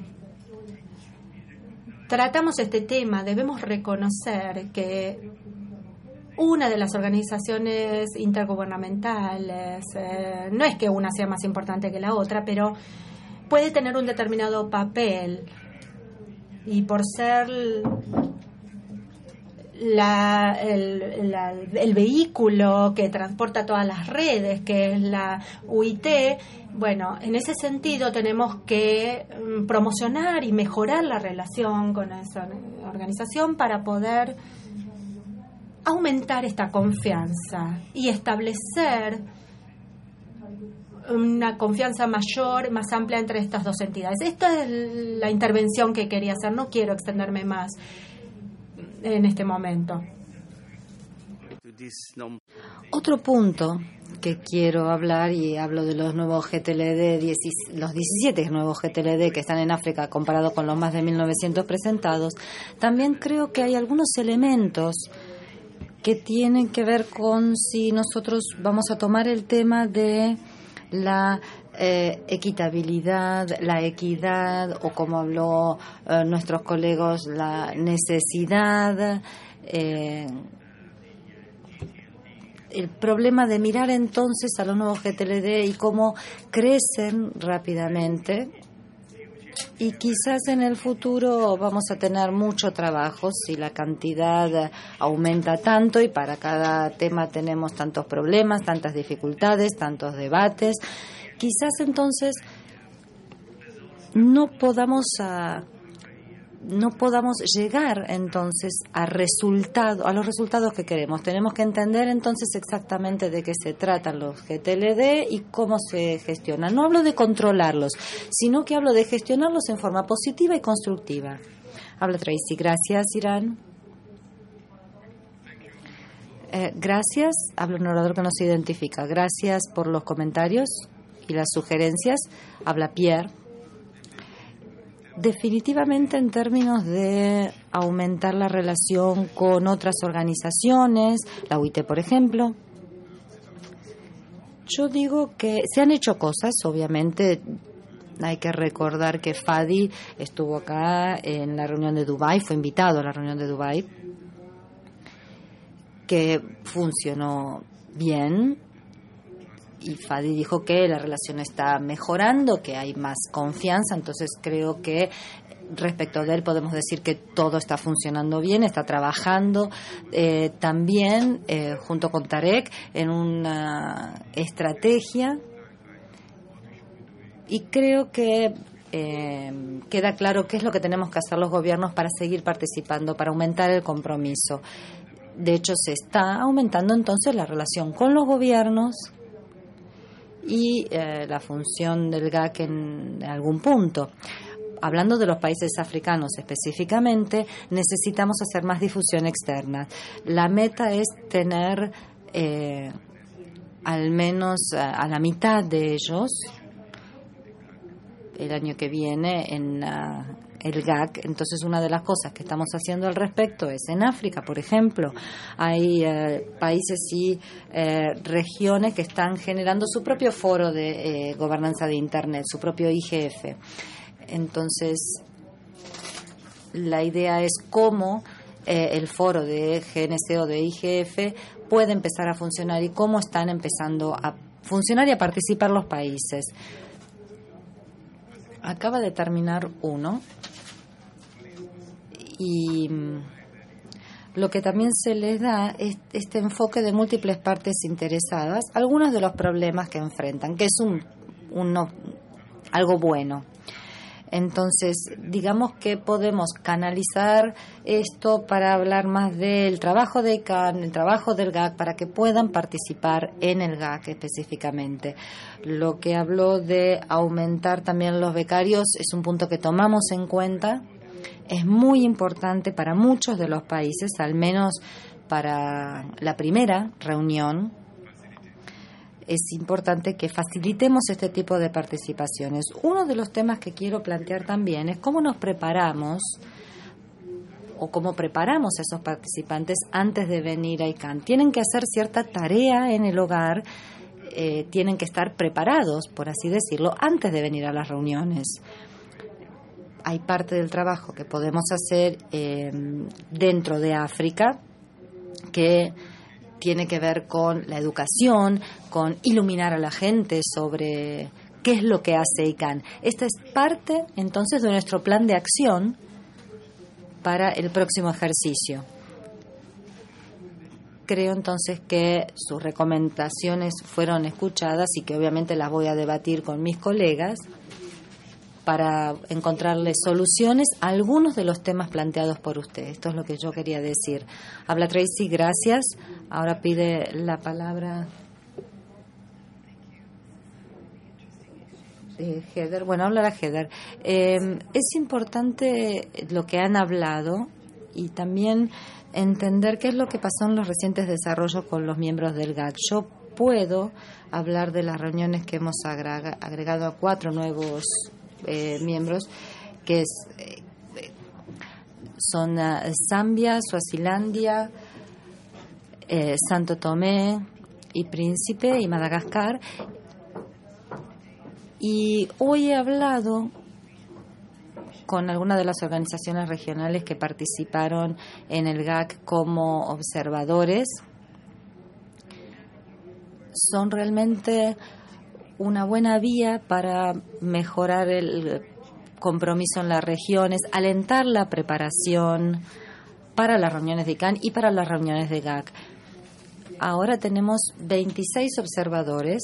tratamos este tema, debemos reconocer que una de las organizaciones intergubernamentales, eh, no es que una sea más importante que la otra, pero puede tener un determinado papel, y por ser la, el, la, el vehículo que transporta todas las redes, que es la U I T, bueno, en ese sentido tenemos que um, promocionar y mejorar la relación con esa organización para poder aumentar esta confianza y establecer una confianza mayor, más amplia entre estas dos entidades. Esta es la intervención que quería hacer. No quiero extenderme más en este momento. Otro punto que quiero hablar, y hablo de los nuevos G T L D, los diecisiete nuevos G T L D que están en África comparado con los más de mil novecientos presentados, también creo que hay algunos elementos que tienen que ver con si nosotros vamos a tomar el tema de la eh, equitabilidad, la equidad, o como habló eh, nuestros colegas, la necesidad, eh, el problema de mirar entonces a los nuevos G T L D y cómo crecen rápidamente. Y quizás en el futuro vamos a tener mucho trabajo si la cantidad aumenta tanto y para cada tema tenemos tantos problemas, tantas dificultades, tantos debates. Quizás entonces no podamos a, no podamos llegar entonces a resultado, a los resultados que queremos. Tenemos que entender entonces exactamente de qué se tratan los G T L D y cómo se gestionan. No hablo de controlarlos, sino que hablo de gestionarlos en forma positiva y constructiva. Habla Tracy. Gracias, Irán. Eh, gracias. Habla un orador que no se identifica. Gracias por los comentarios y las sugerencias. Habla Pierre. Definitivamente, en términos de aumentar la relación con otras organizaciones, la U I T, por ejemplo, yo digo que se han hecho cosas. Obviamente hay que recordar que Fadi estuvo acá en la reunión de Dubái, fue invitado a la reunión de Dubái, que funcionó bien. Y Fadi dijo que la relación está mejorando, que hay más confianza, entonces creo que respecto de él podemos decir que todo está funcionando bien, está trabajando eh, también eh, junto con Tarek en una estrategia, y creo que eh, queda claro qué es lo que tenemos que hacer los gobiernos para seguir participando, para aumentar el compromiso. De hecho, se está aumentando entonces la relación con los gobiernos y eh, la función del G A C en, en algún punto. Hablando de los países africanos específicamente, necesitamos hacer más difusión externa. La meta es tener eh, al menos a, a la mitad de ellos el año que viene en uh, el G A C. Entonces, una de las cosas que estamos haciendo al respecto es en África, por ejemplo, hay eh, países y eh, regiones que están generando su propio foro de eh, gobernanza de Internet, su propio I G F. Entonces, la idea es cómo eh, el foro de G N C o de I G F puede empezar a funcionar y cómo están empezando a funcionar y a participar los países. Acaba de terminar uno y lo que también se les da es este enfoque de múltiples partes interesadas, algunos de los problemas que enfrentan, que es un, un algo bueno. Entonces, digamos que podemos canalizar esto para hablar más del trabajo de I C A N, el trabajo del G A C, para que puedan participar en el G A C específicamente. Lo que habló de aumentar también los becarios es un punto que tomamos en cuenta. Es muy importante para muchos de los países, al menos para la primera reunión. es importante que facilitemos este tipo de participaciones. Uno de los temas que quiero plantear también es cómo nos preparamos o cómo preparamos a esos participantes antes de venir a I C A N. Tienen que hacer cierta tarea en el hogar, eh, tienen que estar preparados, por así decirlo, antes de venir a las reuniones. Hay parte del trabajo que podemos hacer eh, dentro de África que tiene que ver con la educación, con iluminar a la gente sobre qué es lo que hace I C A N. Esta es parte, entonces, de nuestro plan de acción para el próximo ejercicio. Creo, entonces, que sus recomendaciones fueron escuchadas y que obviamente las voy a debatir con mis colegas para encontrarle soluciones a algunos de los temas planteados por usted. Esto es lo que yo quería decir. Habla Tracy, gracias. Ahora pide la palabra eh, Heather. Bueno, hablará Heather. Eh, es importante lo que han hablado y también entender qué es lo que pasó en los recientes desarrollos con los miembros del G A C. Yo puedo hablar de las reuniones que hemos agrega, agregado a cuatro nuevos Eh, miembros, que es, eh, son uh, Zambia, Suazilandia, eh, Santo Tomé y Príncipe y Madagascar. Y hoy he hablado con algunas de las organizaciones regionales que participaron en el G A C como observadores. Son realmente una buena vía para mejorar el compromiso en las regiones, alentar la preparación para las reuniones de I C A N y para las reuniones de G A C. Ahora tenemos veintiséis observadores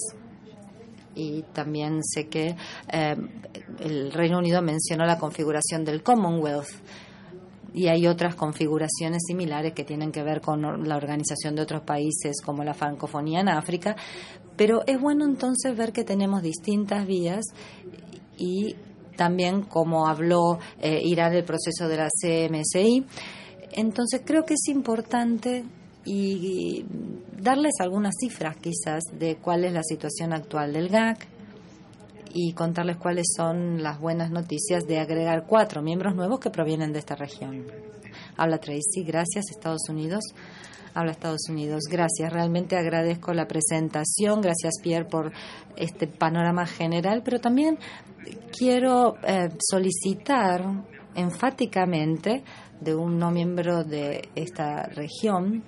y también sé que eh, el Reino Unido mencionó la configuración del Commonwealth y hay otras configuraciones similares que tienen que ver con la organización de otros países como la francofonía en África. Pero es bueno entonces ver que tenemos distintas vías y también, como habló eh, Irán, el proceso de la C M S I. Entonces creo que es importante y, y darles algunas cifras quizás de cuál es la situación actual del G A C y contarles cuáles son las buenas noticias de agregar cuatro miembros nuevos que provienen de esta región. Habla Tracy, gracias. Estados Unidos. Habla Estados Unidos. Gracias, realmente agradezco la presentación. Gracias, Pierre, por este panorama general, pero también quiero eh, solicitar enfáticamente de un no miembro de esta región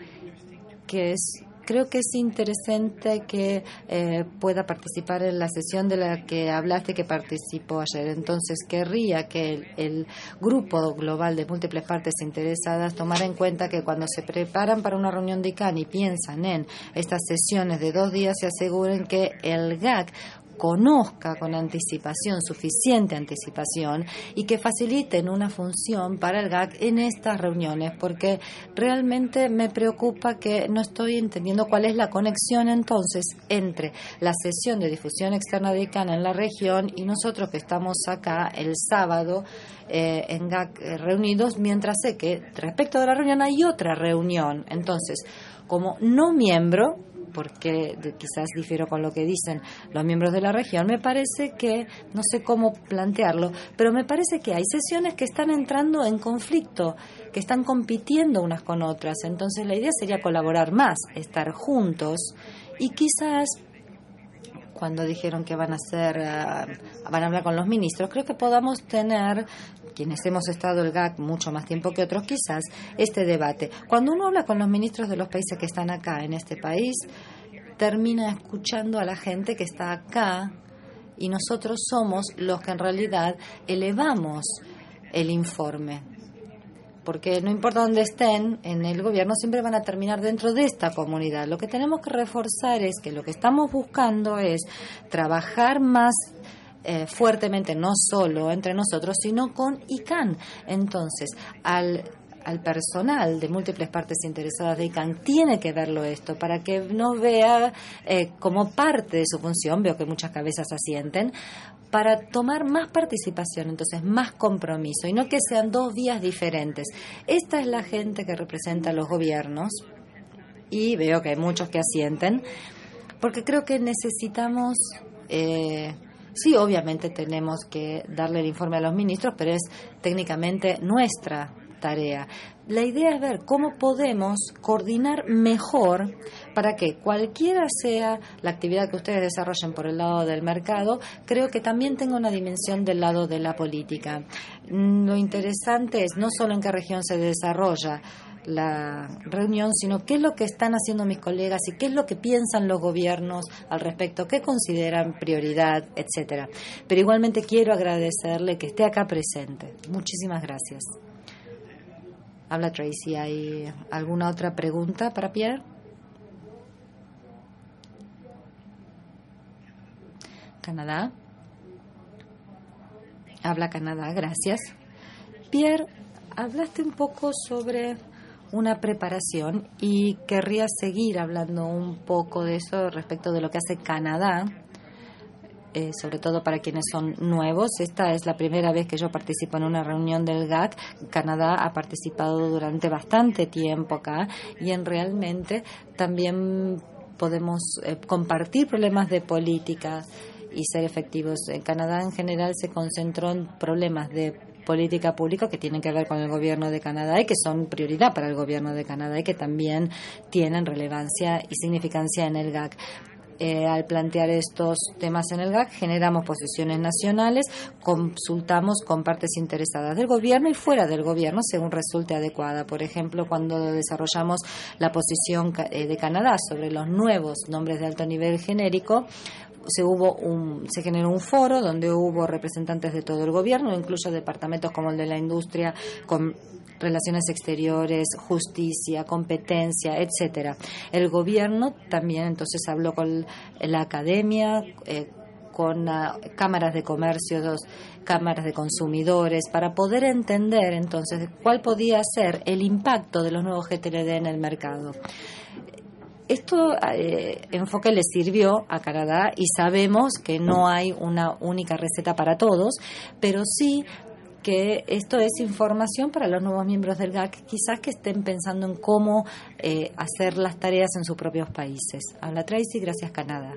que es creo que es interesante que eh, pueda participar en la sesión de la que hablaste, que participó ayer. Entonces, querría que el, el grupo global de múltiples partes interesadas tomara en cuenta que cuando se preparan para una reunión de I C A N y piensan en estas sesiones de dos días, se aseguren que el G A C conozca con anticipación, suficiente anticipación, y que faciliten una función para el G A C en estas reuniones, porque realmente me preocupa que no estoy entendiendo cuál es la conexión entonces entre la sesión de difusión externa de I C A N en la región y nosotros que estamos acá el sábado eh, en G A C reunidos, mientras sé que respecto de la reunión hay otra reunión. Entonces, como no miembro, porque quizás difiero con lo que dicen los miembros de la región, me parece que, no sé cómo plantearlo, pero me parece que hay sesiones que están entrando en conflicto, que están compitiendo unas con otras. Entonces la idea sería colaborar más, estar juntos, y quizás cuando dijeron que van a hacer, uh, van a hablar con los ministros, creo que podamos tener, quienes hemos estado el G A C mucho más tiempo que otros, quizás este debate. Cuando uno habla con los ministros de los países que están acá en este país, termina escuchando a la gente que está acá, y nosotros somos los que en realidad elevamos el informe. Porque no importa dónde estén en el gobierno, siempre van a terminar dentro de esta comunidad. Lo que tenemos que reforzar es que lo que estamos buscando es trabajar más eh, fuertemente, no solo entre nosotros, sino con I C A N. Entonces, al, al personal de múltiples partes interesadas de I C A N tiene que verlo esto, para que nos vea eh, como parte de su función. Veo que muchas cabezas asienten, para tomar más participación, entonces más compromiso, y no que sean dos vías diferentes. Esta es la gente que representa a los gobiernos, y veo que hay muchos que asienten, porque creo que necesitamos, eh, sí, obviamente tenemos que darle el informe a los ministros, pero es técnicamente nuestra tarea. La idea es ver cómo podemos coordinar mejor para que cualquiera sea la actividad que ustedes desarrollen por el lado del mercado, creo que también tenga una dimensión del lado de la política. Lo interesante es no solo en qué región se desarrolla la reunión, sino qué es lo que están haciendo mis colegas y qué es lo que piensan los gobiernos al respecto, qué consideran prioridad, etcétera. Pero igualmente quiero agradecerle que esté acá presente. Muchísimas gracias. Habla Tracy. ¿Hay alguna otra pregunta para Pierre? Canadá. Habla Canadá, gracias. Pierre, hablaste un poco sobre una preparación y querría seguir hablando un poco de eso respecto de lo que hace Canadá. Eh, sobre todo para quienes son nuevos. Esta es la primera vez que yo participo en una reunión del G A C. Canadá ha participado durante bastante tiempo acá y en realmente también podemos eh, compartir problemas de política y ser efectivos. En Canadá en general se concentró en problemas de política pública que tienen que ver con el gobierno de Canadá y que son prioridad para el gobierno de Canadá y que también tienen relevancia y significancia en el G A C. Eh, al plantear estos temas en el G A C, generamos posiciones nacionales, consultamos con partes interesadas del gobierno y fuera del gobierno según resulte adecuada. Por ejemplo, cuando desarrollamos la posición de Canadá sobre los nuevos nombres de alto nivel genérico, se hubo un, se generó un foro donde hubo representantes de todo el gobierno, incluso departamentos como el de la industria, con relaciones exteriores, justicia, competencia, etcétera. El gobierno también entonces habló con la academia, eh, con uh, cámaras de comercio, dos, cámaras de consumidores, para poder entender entonces cuál podía ser el impacto de los nuevos G T L D en el mercado. Esto eh, enfoque le sirvió a Canadá y sabemos que no hay una única receta para todos, pero sí que esto es información para los nuevos miembros del G A C, quizás que estén pensando en cómo eh, hacer las tareas en sus propios países. Habla Tracy, gracias Canadá.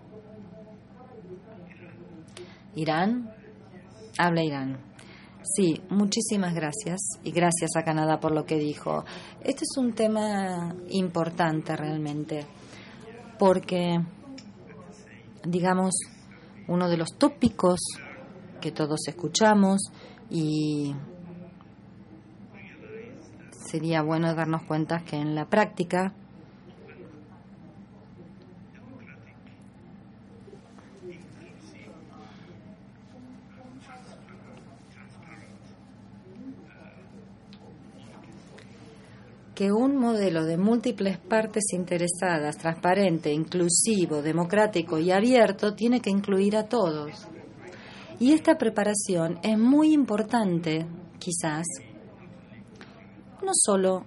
Irán, habla Irán. Sí, muchísimas gracias y gracias a Canadá por lo que dijo. Este es un tema importante realmente porque, digamos, uno de los tópicos que todos escuchamos y sería bueno darnos cuenta que en la práctica que un modelo de múltiples partes interesadas, transparente, inclusivo, democrático y abierto tiene que incluir a todos. Y esta preparación es muy importante, quizás, no solo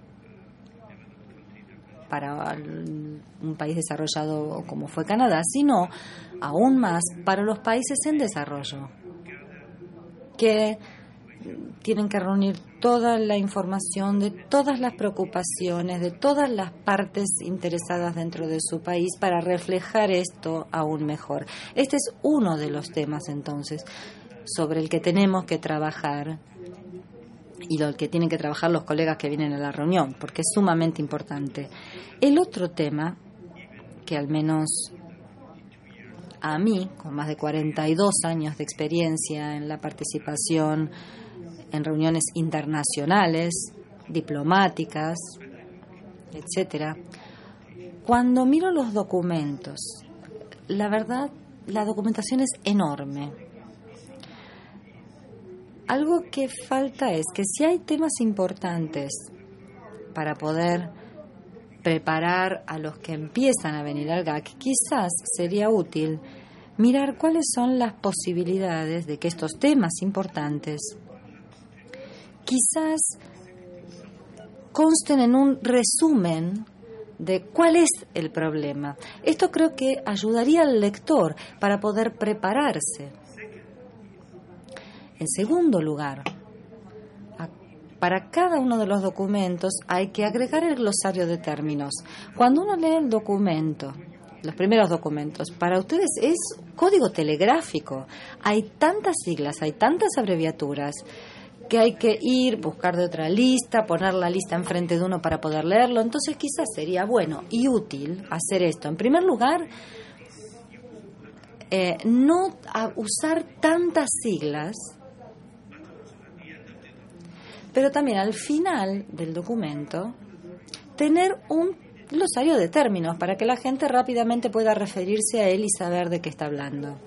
para un país desarrollado como fue Canadá, sino aún más para los países en desarrollo, que tienen que reunir toda la información de todas las preocupaciones, de todas las partes interesadas dentro de su país para reflejar esto aún mejor. Este es uno de los temas, entonces, sobre el que tenemos que trabajar y lo que tienen que trabajar los colegas que vienen a la reunión, porque es sumamente importante. El otro tema, que al menos a mí, con más de cuarenta y dos años de experiencia en la participación en reuniones internacionales, diplomáticas, etcétera, cuando miro los documentos, la verdad, la documentación es enorme. Algo que falta es que si hay temas importantes para poder preparar a los que empiezan a venir al G A C, quizás sería útil mirar cuáles son las posibilidades de que estos temas importantes quizás consten en un resumen de cuál es el problema. Esto creo que ayudaría al lector para poder prepararse. En segundo lugar, para cada uno de los documentos hay que agregar el glosario de términos. Cuando uno lee el documento los primeros documentos, para ustedes es código telegráfico. Hay tantas siglas, hay tantas abreviaturas que hay que ir, buscar de otra lista, poner la lista enfrente de uno para poder leerlo. Entonces quizás sería bueno y útil hacer esto. En primer lugar, eh, no a usar tantas siglas, pero también al final del documento tener un glosario de términos para que la gente rápidamente pueda referirse a él y saber de qué está hablando.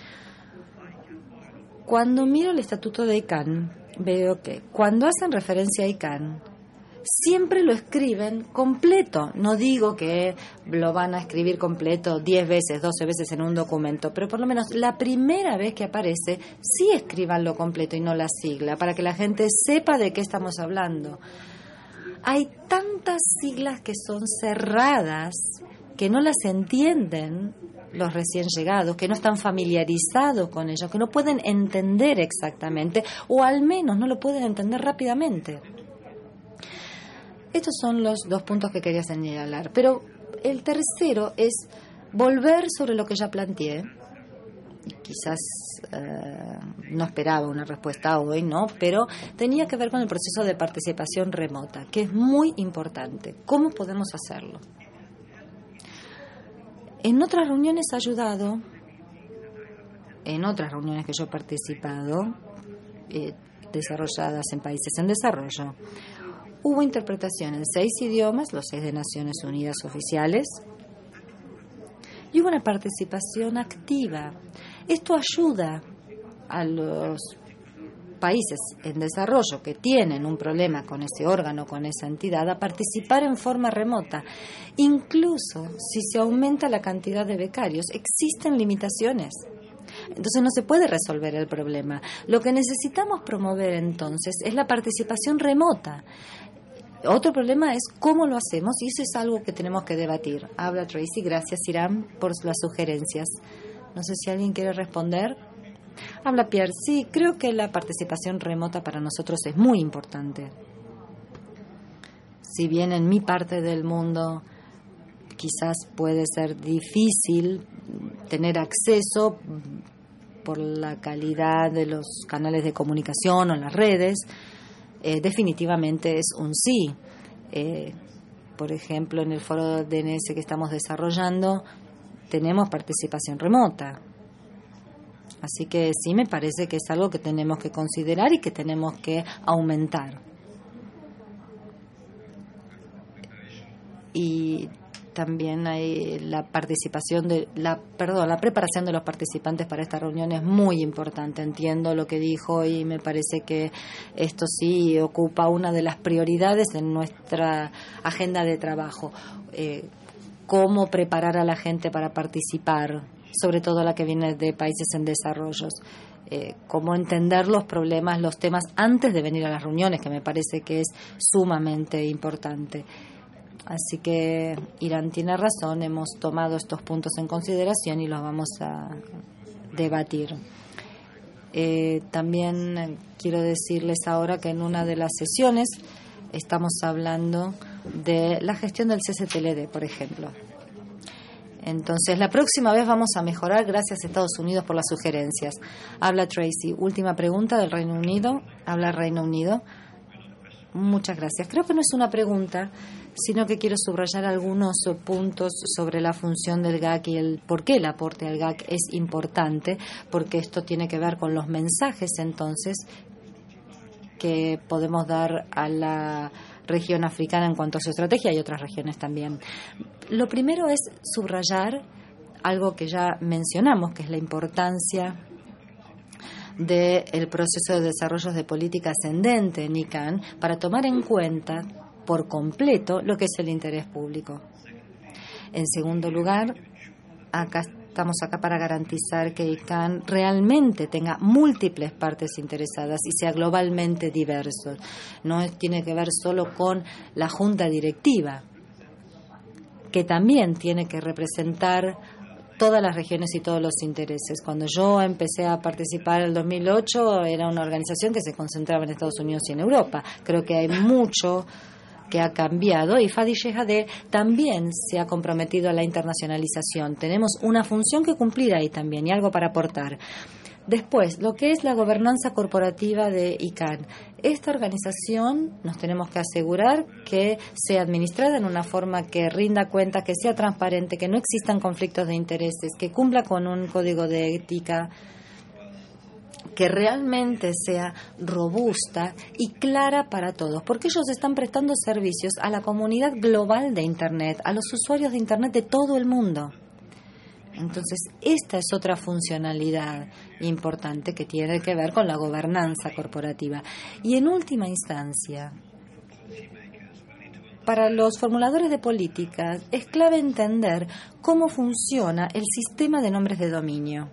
Cuando miro el Estatuto de I C A N, veo que cuando hacen referencia a I C A N, siempre lo escriben completo. No digo que lo van a escribir completo diez veces, doce veces en un documento, pero por lo menos la primera vez que aparece, sí escríbanlo completo y no la sigla, para que la gente sepa de qué estamos hablando. Hay tantas siglas que son cerradas, que no las entienden los recién llegados, que no están familiarizados con ellos, que no pueden entender exactamente, o al menos no lo pueden entender rápidamente. Estos son los dos puntos que quería señalar. Pero el tercero es volver sobre lo que ya planteé. Quizás eh, no esperaba una respuesta hoy, ¿no? Pero tenía que ver con el proceso de participación remota, que es muy importante. ¿Cómo podemos hacerlo? En otras reuniones ha ayudado, en otras reuniones que yo he participado, eh, desarrolladas en países en desarrollo, hubo interpretación en seis idiomas, los seis de Naciones Unidas oficiales, y hubo una participación activa. Esto ayuda a los países en desarrollo que tienen un problema con ese órgano, con esa entidad, a participar en forma remota. Incluso si se aumenta la cantidad de becarios, existen limitaciones. Entonces no se puede resolver el problema. Lo que necesitamos promover entonces es la participación remota. Otro problema es cómo lo hacemos, y eso es algo que tenemos que debatir. Habla Tracy. Gracias, Irán, por las sugerencias. No sé si alguien quiere responder. Habla Pierre. Sí, creo que la participación remota para nosotros es muy importante. Si bien en mi parte del mundo quizás puede ser difícil tener acceso por la calidad de los canales de comunicación o las redes, eh, definitivamente es un sí. Eh, por ejemplo, en el foro D N S que estamos desarrollando, tenemos participación remota. Así que sí, me parece que es algo que tenemos que considerar y que tenemos que aumentar. Y también hay la participación de la perdón, la preparación de los participantes para esta reunión es muy importante. Entiendo lo que dijo y me parece que esto sí ocupa una de las prioridades en nuestra agenda de trabajo. Eh, cómo preparar a la gente para participar, sobre todo la que viene de países en desarrollo. Eh, cómo entender los problemas, los temas antes de venir a las reuniones, que me parece que es sumamente importante. Así que Irán tiene razón, hemos tomado estos puntos en consideración y los vamos a debatir. Eh, también quiero decirles ahora que en una de las sesiones estamos hablando de la gestión del C C T L D, por ejemplo. Entonces, la próxima vez vamos a mejorar. Gracias a Estados Unidos por las sugerencias. Habla Tracy. Última pregunta del Reino Unido. Habla Reino Unido. Muchas gracias. Creo que no es una pregunta, sino que quiero subrayar algunos puntos sobre la función del G A C y el por qué el aporte al G A C es importante, porque esto tiene que ver con los mensajes, entonces, que podemos dar a la región africana en cuanto a su estrategia y otras regiones también. Lo primero es subrayar algo que ya mencionamos, que es la importancia del proceso de desarrollo de política ascendente en I C A N para tomar en cuenta por completo lo que es el interés público. En segundo lugar, acá estamos acá para garantizar que I C A N realmente tenga múltiples partes interesadas y sea globalmente diverso. No es, tiene que ver solo con la junta directiva, que también tiene que representar todas las regiones y todos los intereses. Cuando yo empecé a participar en el dos mil ocho, era una organización que se concentraba en Estados Unidos y en Europa. Creo que hay mucho que ha cambiado y Fadi Shehadeh también se ha comprometido a la internacionalización. Tenemos una función que cumplir ahí también y algo para aportar. Después, lo que es la gobernanza corporativa de I C A N. Esta organización nos tenemos que asegurar que sea administrada en una forma que rinda cuenta, que sea transparente, que no existan conflictos de intereses, que cumpla con un código de ética, que realmente sea robusta y clara para todos, porque ellos están prestando servicios a la comunidad global de Internet, a los usuarios de Internet de todo el mundo. Entonces, esta es otra funcionalidad importante que tiene que ver con la gobernanza corporativa. Y en última instancia, para los formuladores de políticas es clave entender cómo funciona el sistema de nombres de dominio.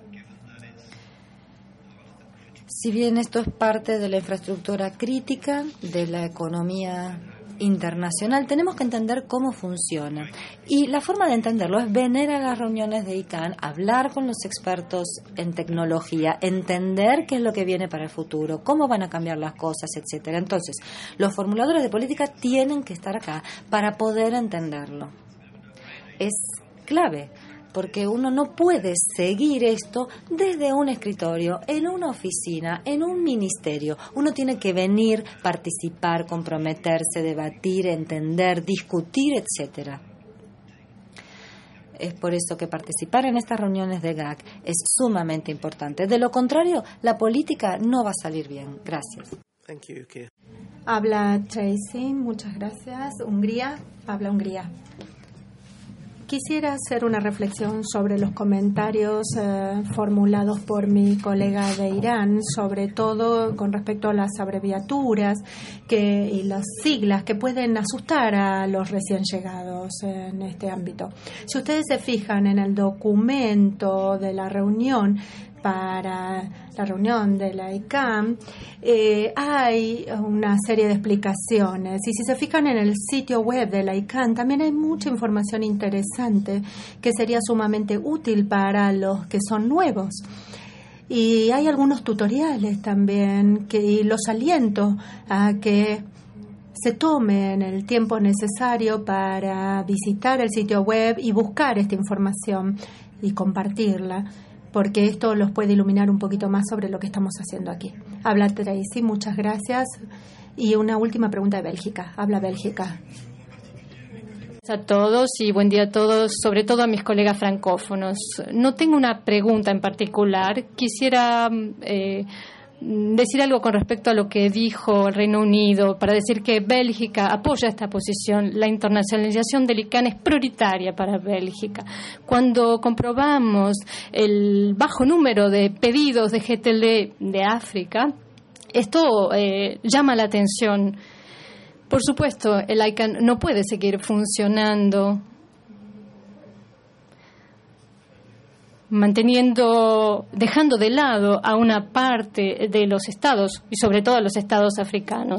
Si bien esto es parte de la infraestructura crítica de la economía internacional, tenemos que entender cómo funciona. Y la forma de entenderlo es venir a las reuniones de I C A N, hablar con los expertos en tecnología, entender qué es lo que viene para el futuro, cómo van a cambiar las cosas, etcétera. Entonces, los formuladores de política tienen que estar acá para poder entenderlo. Es clave, porque uno no puede seguir esto desde un escritorio, en una oficina, en un ministerio. Uno tiene que venir, participar, comprometerse, debatir, entender, discutir, etcétera. Es por eso que participar en estas reuniones de G A C es sumamente importante. De lo contrario, la política no va a salir bien. Gracias. Thank you, Keir. Habla Tracy, muchas gracias. Hungría, habla Hungría. Quisiera hacer una reflexión sobre los comentarios eh, formulados por mi colega de Irán, sobre todo con respecto a las abreviaturas que, y las siglas que pueden asustar a los recién llegados en este ámbito. Si ustedes se fijan en el documento de la reunión, para la reunión de la I C A N, eh, hay una serie de explicaciones. Y si se fijan en el sitio web de la I C A N, también hay mucha información interesante que sería sumamente útil para los que son nuevos. Y hay algunos tutoriales también, que, y los aliento a que se tomen el tiempo necesario para visitar el sitio web y buscar esta información y compartirla, porque esto los puede iluminar un poquito más sobre lo que estamos haciendo aquí. Habla Tracy, muchas gracias. Y una última pregunta de Bélgica. Habla Bélgica. A todos y buen día a todos, sobre todo a mis colegas francófonos. No tengo una pregunta en particular. Quisiera eh, decir algo con respecto a lo que dijo el Reino Unido, para decir que Bélgica apoya esta posición. La internacionalización del I C A N es prioritaria para Bélgica. Cuando comprobamos el bajo número de pedidos de G T L D de África, esto eh, llama la atención. Por supuesto, el I C A N no puede seguir funcionando manteniendo, dejando de lado a una parte de los estados y sobre todo a los estados africanos.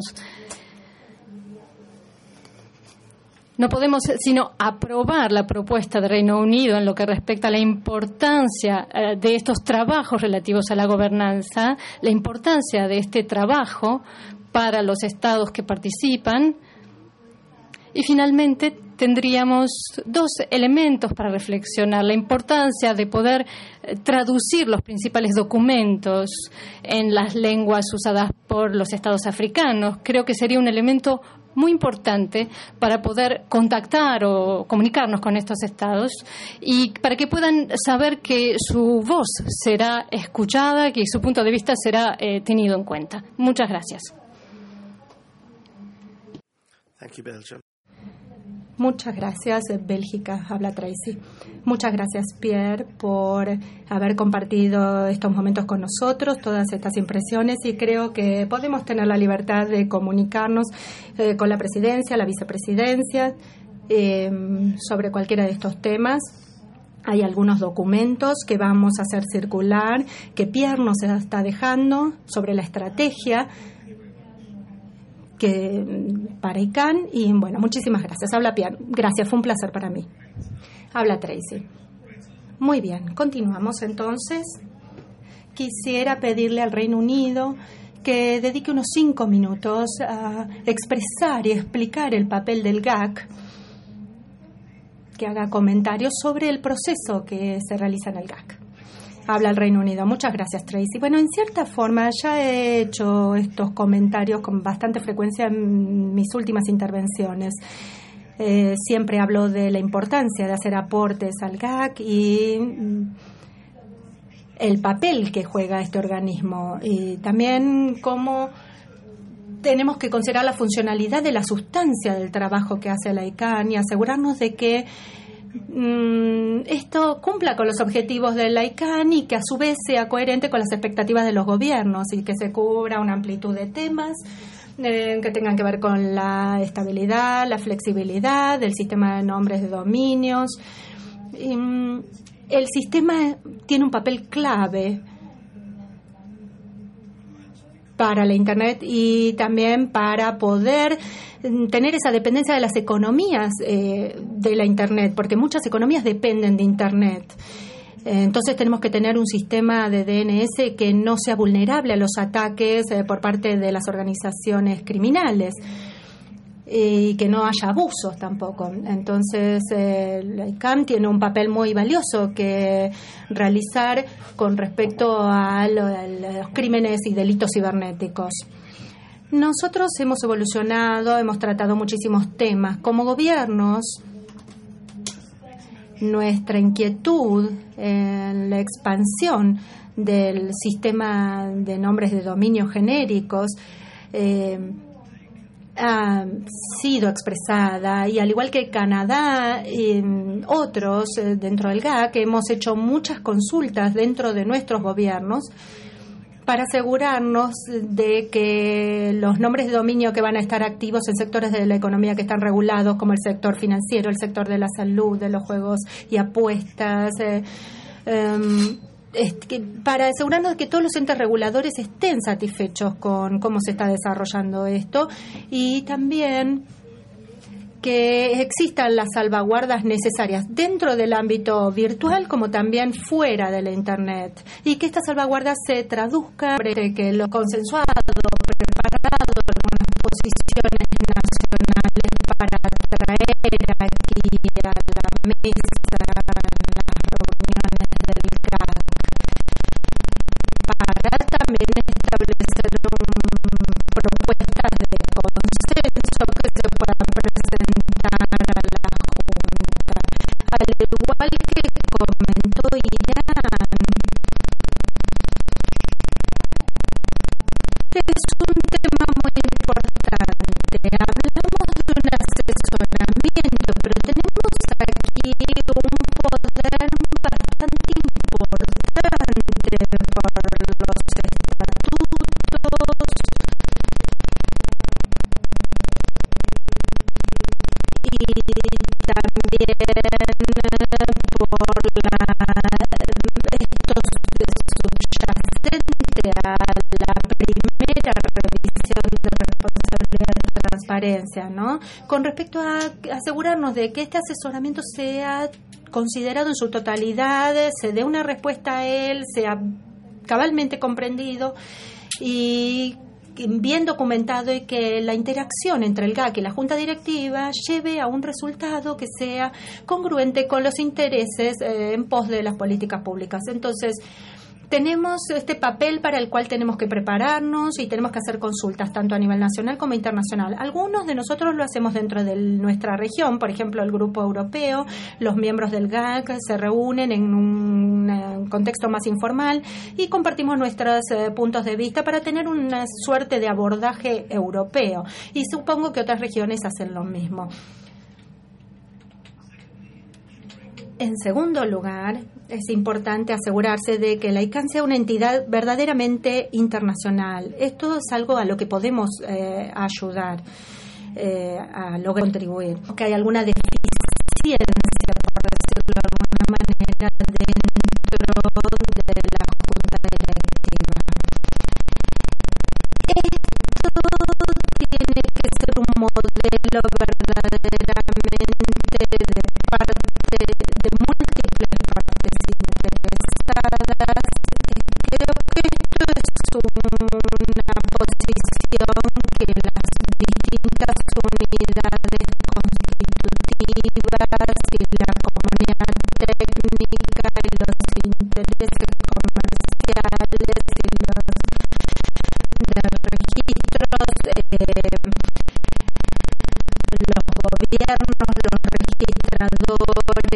No podemos sino aprobar la propuesta del Reino Unido en lo que respecta a la importancia eh, de estos trabajos relativos a la gobernanza, la importancia de este trabajo para los estados que participan. Y finalmente tendríamos dos elementos para reflexionar: la importancia de poder traducir los principales documentos en las lenguas usadas por los estados africanos. Creo que sería un elemento muy importante para poder contactar o comunicarnos con estos estados y para que puedan saber que su voz será escuchada, que su punto de vista será eh, tenido en cuenta. Muchas gracias. Thank you, Belgium. Muchas gracias, Bélgica, habla Tracy. Muchas gracias, Pierre, por haber compartido estos momentos con nosotros, todas estas impresiones, y creo que podemos tener la libertad de comunicarnos eh, con la presidencia, la vicepresidencia, eh, sobre cualquiera de estos temas. Hay algunos documentos que vamos a hacer circular, que Pierre nos está dejando sobre la estrategia que para I C A N, y bueno, muchísimas gracias. Habla Pierre. Gracias, fue un placer para mí. Habla Tracy. Muy bien, continuamos entonces. Quisiera pedirle al Reino Unido que dedique unos cinco minutos a expresar y explicar el papel del G A C, que haga comentarios sobre el proceso que se realiza en el G A C. Habla el Reino Unido. Muchas gracias, Tracy. Bueno, en cierta forma ya he hecho estos comentarios con bastante frecuencia en mis últimas intervenciones. Eh, siempre hablo de la importancia de hacer aportes al G A C y el papel que juega este organismo, y también cómo tenemos que considerar la funcionalidad de la sustancia del trabajo que hace la I C A N y asegurarnos de que mmm, esto cumpla con los objetivos de la I C A N y que a su vez sea coherente con las expectativas de los gobiernos y que se cubra una amplitud de temas eh, que tengan que ver con la estabilidad, la flexibilidad del sistema de nombres de dominios. Y, el sistema tiene un papel clave para la Internet y también para poder tener esa dependencia de las economías eh, de la Internet, porque muchas economías dependen de Internet. Entonces tenemos que tener un sistema de D N S que no sea vulnerable a los ataques eh, por parte de las organizaciones criminales y que no haya abusos tampoco. Entonces eh, la I C A N tiene un papel muy valioso que realizar con respecto a, lo, a los crímenes y delitos cibernéticos. Nosotros hemos evolucionado, hemos tratado muchísimos temas. Como gobiernos, nuestra inquietud en la expansión del sistema de nombres de dominio genéricos eh, ha sido expresada, y al igual que Canadá y otros eh, dentro del G A C, hemos hecho muchas consultas dentro de nuestros gobiernos para asegurarnos de que los nombres de dominio que van a estar activos en sectores de la economía que están regulados, como el sector financiero, el sector de la salud, de los juegos y apuestas, eh, um, para asegurarnos de que todos los entes reguladores estén satisfechos con cómo se está desarrollando esto, y también que existan las salvaguardas necesarias dentro del ámbito virtual como también fuera de la Internet, y que estas salvaguardas se traduzcan en que lo consensuado, preparado, algunas posiciones nacionales para traer aquí a la mesa las reuniones del G A C, para también establecer un, propuestas de consenso que se puedan presentar a la Junta. Al igual que comentó Ian, es un tema muy importante. Hablamos de un asesoramiento, pero tenemos aquí un poder bastante importante por los estatutos y también por la, estos subyacente a la primera revisión de responsabilidad y transparencia, ¿no? Con respecto a asegurarnos de que este asesoramiento sea considerado en su totalidad, se dé una respuesta a él, sea cabalmente comprendido y bien documentado, y que la interacción entre el G A C y la Junta Directiva lleve a un resultado que sea congruente con los intereses eh, en pos de las políticas públicas. Entonces, tenemos este papel para el cual tenemos que prepararnos y tenemos que hacer consultas tanto a nivel nacional como internacional. Algunos de nosotros lo hacemos dentro de nuestra región, por ejemplo, el Grupo Europeo, los miembros del G A C se reúnen en un eh, contexto más informal y compartimos nuestros eh, puntos de vista para tener una suerte de abordaje europeo, y supongo que otras regiones hacen lo mismo. En segundo lugar, es importante asegurarse de que la I C A N sea una entidad verdaderamente internacional. Esto es algo a lo que podemos eh, ayudar, eh, a lograr contribuir. Que hay alguna deficiencia, por decirlo de alguna manera, dentro de la Junta Directiva. Esto tiene que ser un modelo verdaderamente de parte de múltiples partes interesadas. Creo que esto es una los gobiernos, los registradores,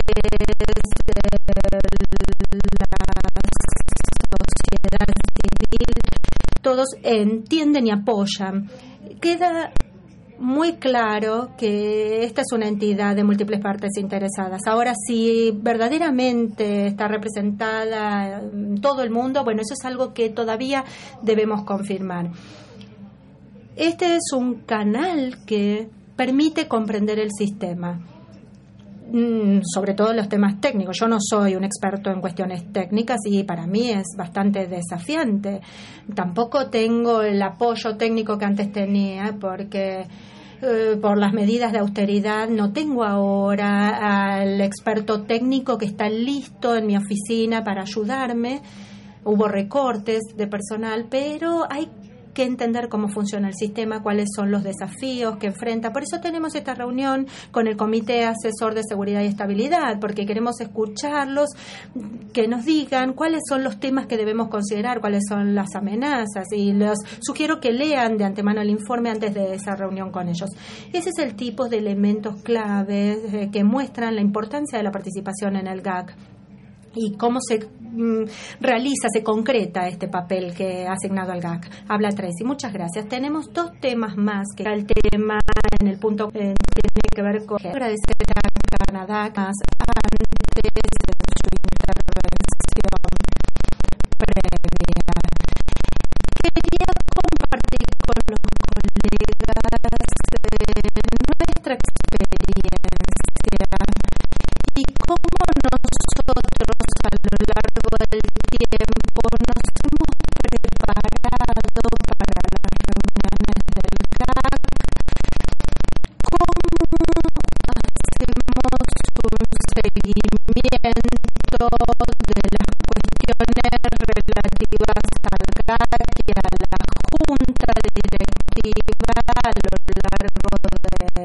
la sociedad civil, todos entienden y apoyan. Queda muy claro que esta es una entidad de múltiples partes interesadas. Ahora, si verdaderamente está representada en todo el mundo, bueno, eso es algo que todavía debemos confirmar. Este es un canal que permite comprender el sistema, sobre todo los temas técnicos. Yo no soy un experto en cuestiones técnicas y para mí es bastante desafiante. Tampoco tengo el apoyo técnico que antes tenía porque eh, por las medidas de austeridad no tengo ahora al experto técnico que está listo en mi oficina para ayudarme. Hubo recortes de personal, pero hay que entender cómo funciona el sistema, cuáles son los desafíos que enfrenta. Por eso tenemos esta reunión con el Comité Asesor de Seguridad y Estabilidad, porque queremos escucharlos, que nos digan cuáles son los temas que debemos considerar, cuáles son las amenazas, y les sugiero que lean de antemano el informe antes de esa reunión con ellos. Ese es el tipo de elementos claves eh, que muestran la importancia de la participación en el G A C y cómo se mm, realiza, se concreta este papel que ha asignado al G A C. Habla Tracy. Muchas gracias. Tenemos dos temas más, que el tema en el punto eh, tiene que ver con agradecer a Canadá más antes de su intervención previa. Quería compartir con los colegas eh, nuestra experiencia y cómo nosotros a lo largo del tiempo nos hemos preparado para las reuniones del G A C, cómo hacemos un seguimiento de las cuestiones relativas al G A C y a la junta directiva a lo largo de los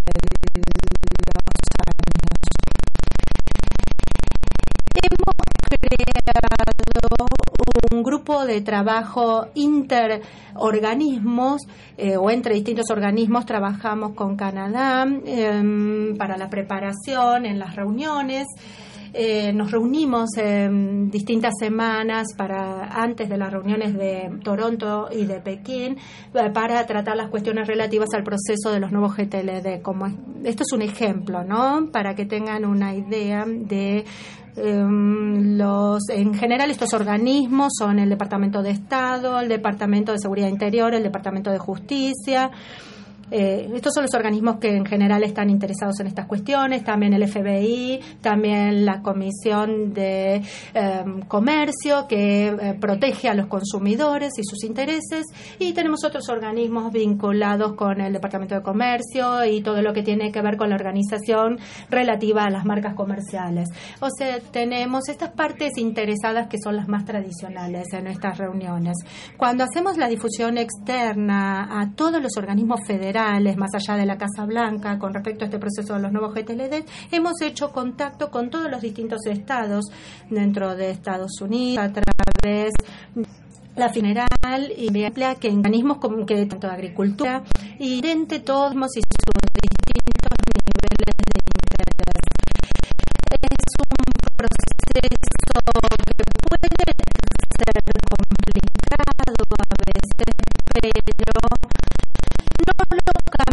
años. Hemos creado un grupo de trabajo interorganismos eh, o entre distintos organismos. Trabajamos con Canadá eh, para la preparación en las reuniones. Eh, nos reunimos en distintas semanas para antes de las reuniones de Toronto y de Pekín eh, para tratar las cuestiones relativas al proceso de los nuevos G T L D. Como es, esto es un ejemplo, ¿no? Para que tengan una idea de eh, los, en general estos organismos son el Departamento de Estado, el Departamento de Seguridad Interior, el Departamento de Justicia. Eh, estos son los organismos que en general están interesados en estas cuestiones, también el F B I, también la Comisión de eh, Comercio que eh, protege a los consumidores y sus intereses, y tenemos otros organismos vinculados con el Departamento de Comercio y todo lo que tiene que ver con la organización relativa a las marcas comerciales. O sea, tenemos estas partes interesadas que son las más tradicionales en nuestras reuniones. Cuando hacemos la difusión externa a todos los organismos federales, más allá de la Casa Blanca, con respecto a este proceso de los nuevos G T L D, hemos hecho contacto con todos los distintos estados dentro de Estados Unidos a través de la Federal y emplea que en organismos como que tanto de agricultura y de todos y sus distintos niveles de interés. Es un proceso que puede ser complicado a veces, pero no lo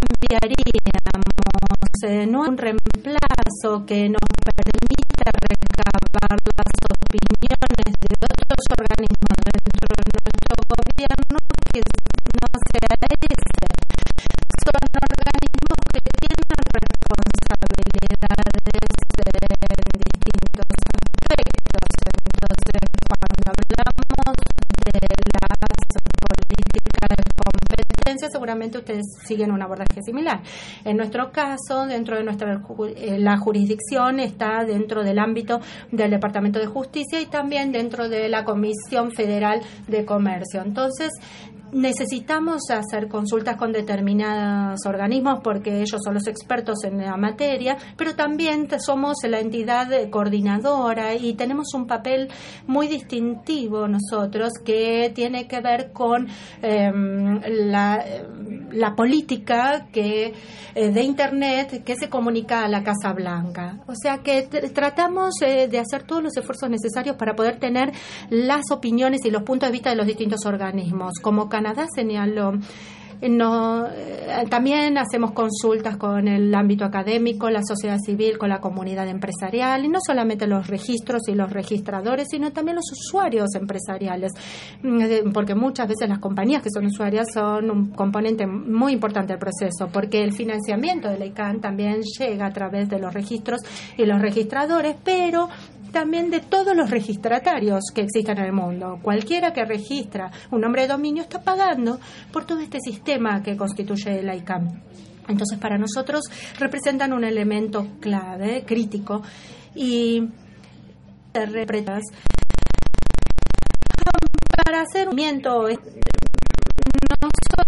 cambiaríamos, eh, no un reemplazo que nos permita recabar las opiniones de otros organismos dentro de nuestro gobierno que no sea ese. Son organismos que tienen responsabilidades en distintos aspectos. Entonces, cuando hablamos de las políticas de competencia, seguramente ustedes siguen un abordaje similar. En nuestro caso, dentro de nuestra eh, la jurisdicción está dentro del ámbito del Departamento de Justicia y también dentro de la Comisión Federal de Comercio. Entonces, necesitamos hacer consultas con determinados organismos porque ellos son los expertos en la materia, pero también somos la entidad coordinadora y tenemos un papel muy distintivo nosotros que tiene que ver con eh, la la política que eh, de Internet que se comunica a la Casa Blanca. O sea que tr- tratamos eh, de hacer todos los esfuerzos necesarios para poder tener las opiniones y los puntos de vista de los distintos organismos. Como Canadá señaló, No, eh, también hacemos consultas con el ámbito académico, la sociedad civil, con la comunidad empresarial, y no solamente los registros y los registradores, sino también los usuarios empresariales, porque muchas veces las compañías que son usuarias son un componente muy importante del proceso, porque el financiamiento de la I C A N también llega a través de los registros y los registradores, pero también de todos los registratarios que existen en el mundo. Cualquiera que registra un nombre de dominio está pagando por todo este sistema que constituye la I C A N. Entonces, para nosotros representan un elemento clave, crítico, y representas para hacer un movimiento. Nosotros,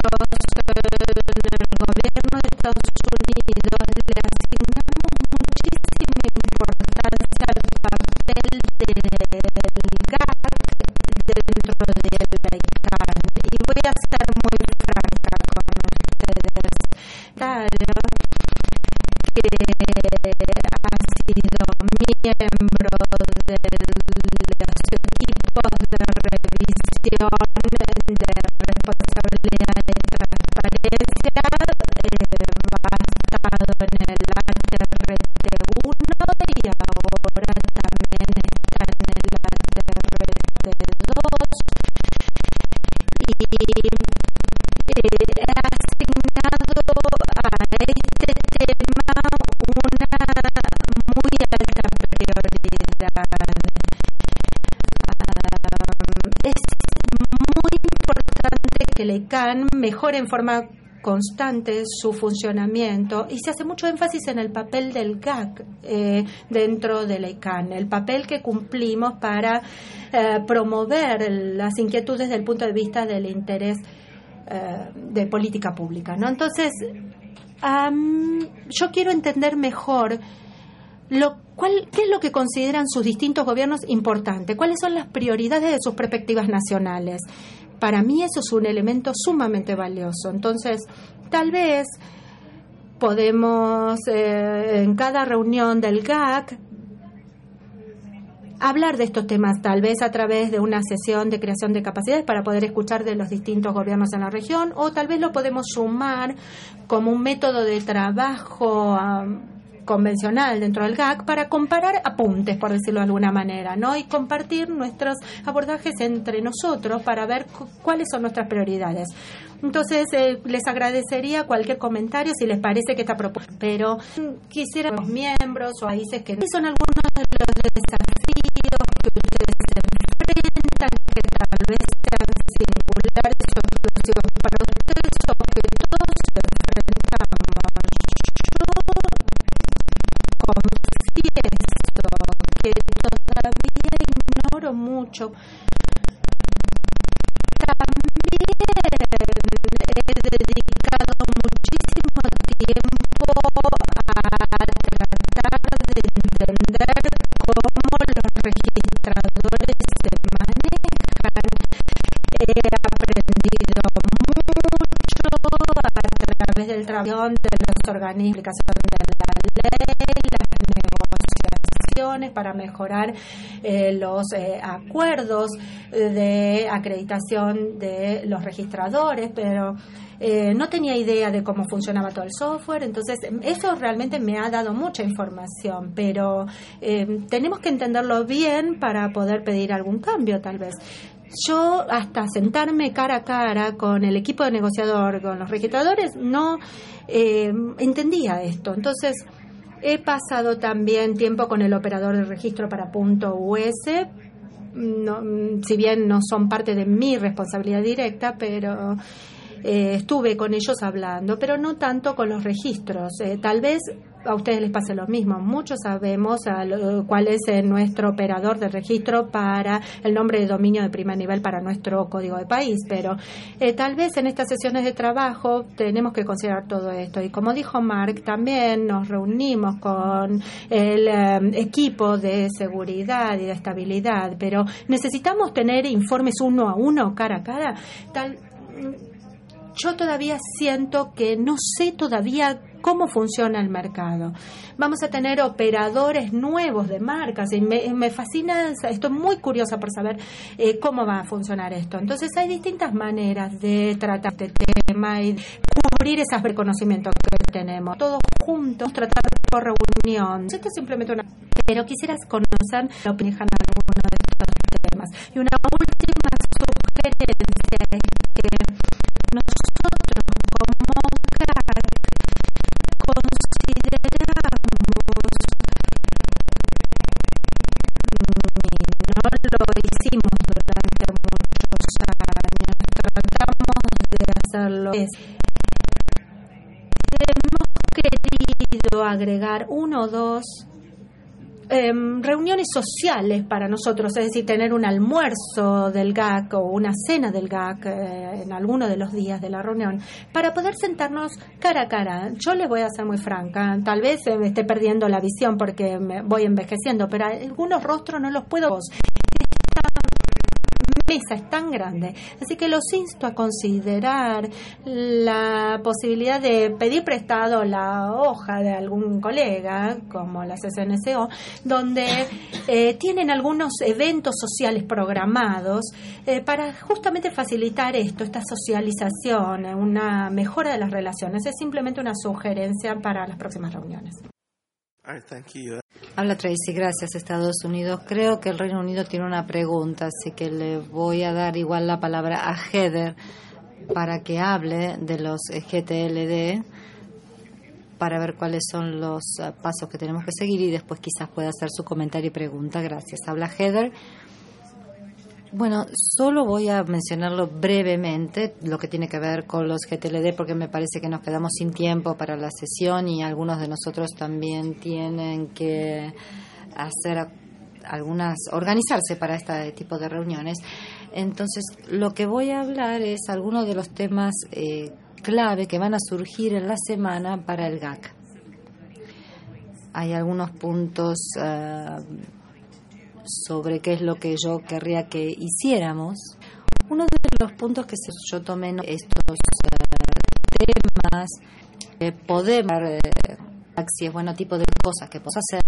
el gobierno de Estados Unidos, le asignamos muchísima importancia al papel del G A C dentro de la I C A N. Y voy a ser muy franca con ustedes. Claro que ha sido miembro de los equipos de revisión de responsabilidad y transparencia, eh, ha estado en el H R T uno y ahora también está en el H R T dos, y eh, ha asignado a este tema una muy alta prioridad. Uh, es muy importante que la I C A N mejore en forma constante su funcionamiento, y se hace mucho énfasis en el papel del G A C eh, dentro de la I C A N, el papel que cumplimos para eh, promover las inquietudes desde el punto de vista del interés eh, de política pública, ¿no? Entonces, um, yo quiero entender mejor lo cuál, qué es lo que consideran sus distintos gobiernos importante, cuáles son las prioridades de sus perspectivas nacionales. Para mí eso es un elemento sumamente valioso. Entonces, tal vez podemos eh, en cada reunión del G A C hablar de estos temas, tal vez a través de una sesión de creación de capacidades para poder escuchar de los distintos gobiernos en la región, o tal vez lo podemos sumar como un método de trabajo um, convencional dentro del G A C para comparar apuntes, por decirlo de alguna manera, ¿no? Y compartir nuestros abordajes entre nosotros para ver cu- cuáles son nuestras prioridades. Entonces, eh, les agradecería cualquier comentario si les parece que esta propuesta, pero mm, quisiera los miembros o países que son algunos de los desafíos que ustedes se enfrentan, que tal vez sean singulares o exclusivos para ustedes, o que todos se enfrentamos. Confieso que todavía ignoro mucho. También he dedicado muchísimo tiempo a tratar de entender cómo los registradores se manejan. He aprendido mucho a través del trabajo de los organismos de la ley, negociaciones para mejorar eh, los eh, acuerdos de acreditación de los registradores, pero eh, no tenía idea de cómo funcionaba todo el software. Entonces eso realmente me ha dado mucha información, pero eh, tenemos que entenderlo bien para poder pedir algún cambio, tal vez. Yo, hasta sentarme cara a cara con el equipo de negociador, con los registradores, no eh, entendía esto. Entonces, he pasado también tiempo con el operador de registro para punto U S, no, si bien no son parte de mi responsabilidad directa, pero eh, estuve con ellos hablando, pero no tanto con los registros. Eh, tal vez a ustedes les pase lo mismo. Muchos sabemos a lo, cuál es eh, nuestro operador de registro para el nombre de dominio de primer nivel para nuestro código de país, pero eh, tal vez en estas sesiones de trabajo tenemos que considerar todo esto. Y como dijo Mark, también nos reunimos con el eh, equipo de seguridad y de estabilidad, pero necesitamos tener informes uno a uno, cara a cara. Tal yo todavía siento que no sé todavía cómo funciona el mercado. Vamos a tener operadores nuevos de marcas y me, me fascina, estoy muy curiosa por saber eh, cómo va a funcionar esto. Entonces hay distintas maneras de tratar este tema y cubrir esos reconocimientos que tenemos. Todos juntos, tratar por reunión. Esto es simplemente una... Pero quisieras conocer la opinión de alguno de estos temas. Y una última sugerencia es que nosotros como C A C consideramos, no lo hicimos durante muchos años, tratamos de hacerlo. Es, hemos querido agregar uno o dos Eh, reuniones sociales para nosotros, es decir, tener un almuerzo del G A C o una cena del G A C eh, en alguno de los días de la reunión, para poder sentarnos cara a cara. Yo les voy a ser muy franca, tal vez eh, me esté perdiendo la visión porque me voy envejeciendo, pero algunos rostros no los puedo... mesa es tan grande, así que los insto a considerar la posibilidad de pedir prestado la hoja de algún colega, como la C C N C O, donde eh, tienen algunos eventos sociales programados eh, para justamente facilitar esto, esta socialización, una mejora de las relaciones. Es simplemente una sugerencia para las próximas reuniones. All right, thank you. Habla Tracy, gracias Estados Unidos. Creo que el Reino Unido tiene una pregunta, así que le voy a dar igual la palabra a Heather para que hable de los G T L D, para ver cuáles son los uh, pasos que tenemos que seguir y después quizás pueda hacer su comentario y pregunta. Gracias. Habla Heather. Bueno, solo voy a mencionarlo brevemente, lo que tiene que ver con los G T L D, porque me parece que nos quedamos sin tiempo para la sesión y algunos de nosotros también tienen que hacer algunas, organizarse para este tipo de reuniones. Entonces, lo que voy a hablar es algunos de los temas eh, clave que van a surgir en la semana para el G A C. Hay algunos puntos... Uh, sobre qué es lo que yo querría que hiciéramos. Uno de los puntos que yo tomé en estos uh, temas, eh, podemos ver eh, si es bueno tipo de cosas que podemos hacer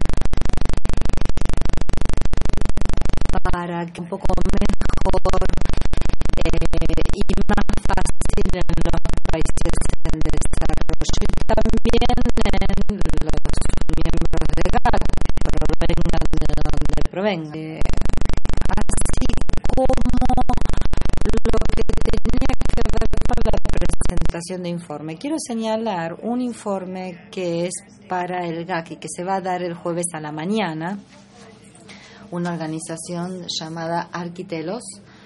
para que un poco mejor eh, y más fácil en los países en desarrollo y también en los miembros de G A C, provengan de donde provengan. Eh, así como lo que tenía que ver con la presentación de informe. Quiero señalar un informe que es para el G A C y que se va a dar el jueves a la mañana, una organización llamada Arquitelos,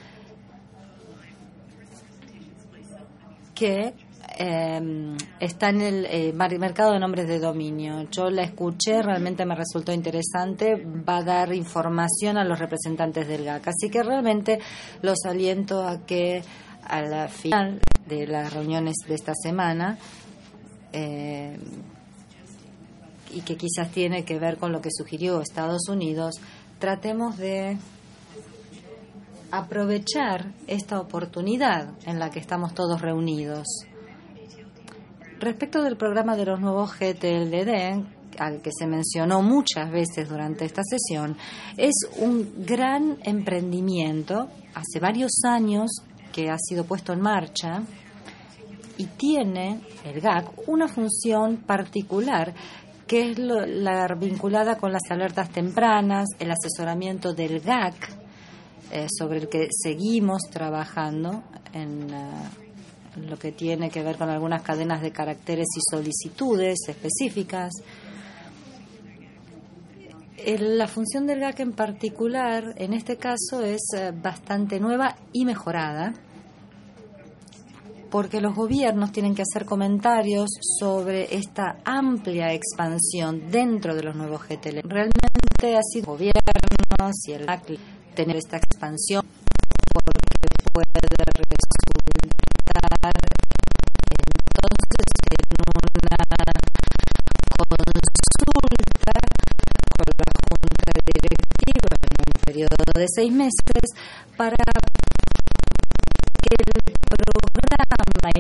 que eh, está en el eh, mercado de nombres de dominio. Yo la escuché, realmente me resultó interesante, va a dar información a los representantes del G A C. Así que realmente los aliento a que a la final de las reuniones de esta semana, eh, y que quizás tiene que ver con lo que sugirió Estados Unidos, tratemos de aprovechar esta oportunidad en la que estamos todos reunidos. Respecto del programa de los nuevos G T L D, al que se mencionó muchas veces durante esta sesión, es un gran emprendimiento, hace varios años que ha sido puesto en marcha y tiene el G A C una función particular, que es lo, la vinculada con las alertas tempranas, el asesoramiento del G A C, eh, sobre el que seguimos trabajando en uh, lo que tiene que ver con algunas cadenas de caracteres y solicitudes específicas. El, la función del G A C en particular, en este caso, es uh, bastante nueva y mejorada, porque los gobiernos tienen que hacer comentarios sobre esta amplia expansión dentro de los nuevos G T L. Realmente ha sido gobiernos y el G A C tener esta expansión, porque puede resultar entonces en una consulta con la Junta Directiva en un periodo de seis meses para que el programa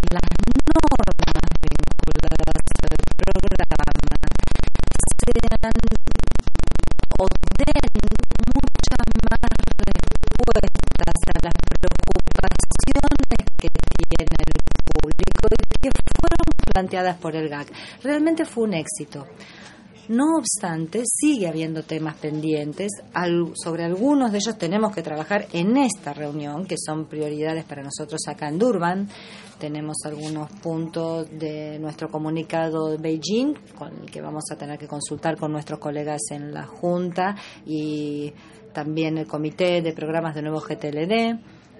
planteadas por el G A C. Realmente fue un éxito. No obstante, sigue habiendo temas pendientes. Al, sobre algunos de ellos tenemos que trabajar en esta reunión, que son prioridades para nosotros acá en Durban. Tenemos algunos puntos de nuestro comunicado de Beijing, con el que vamos a tener que consultar con nuestros colegas en la Junta y también el Comité de Programas de Nuevo G T L D.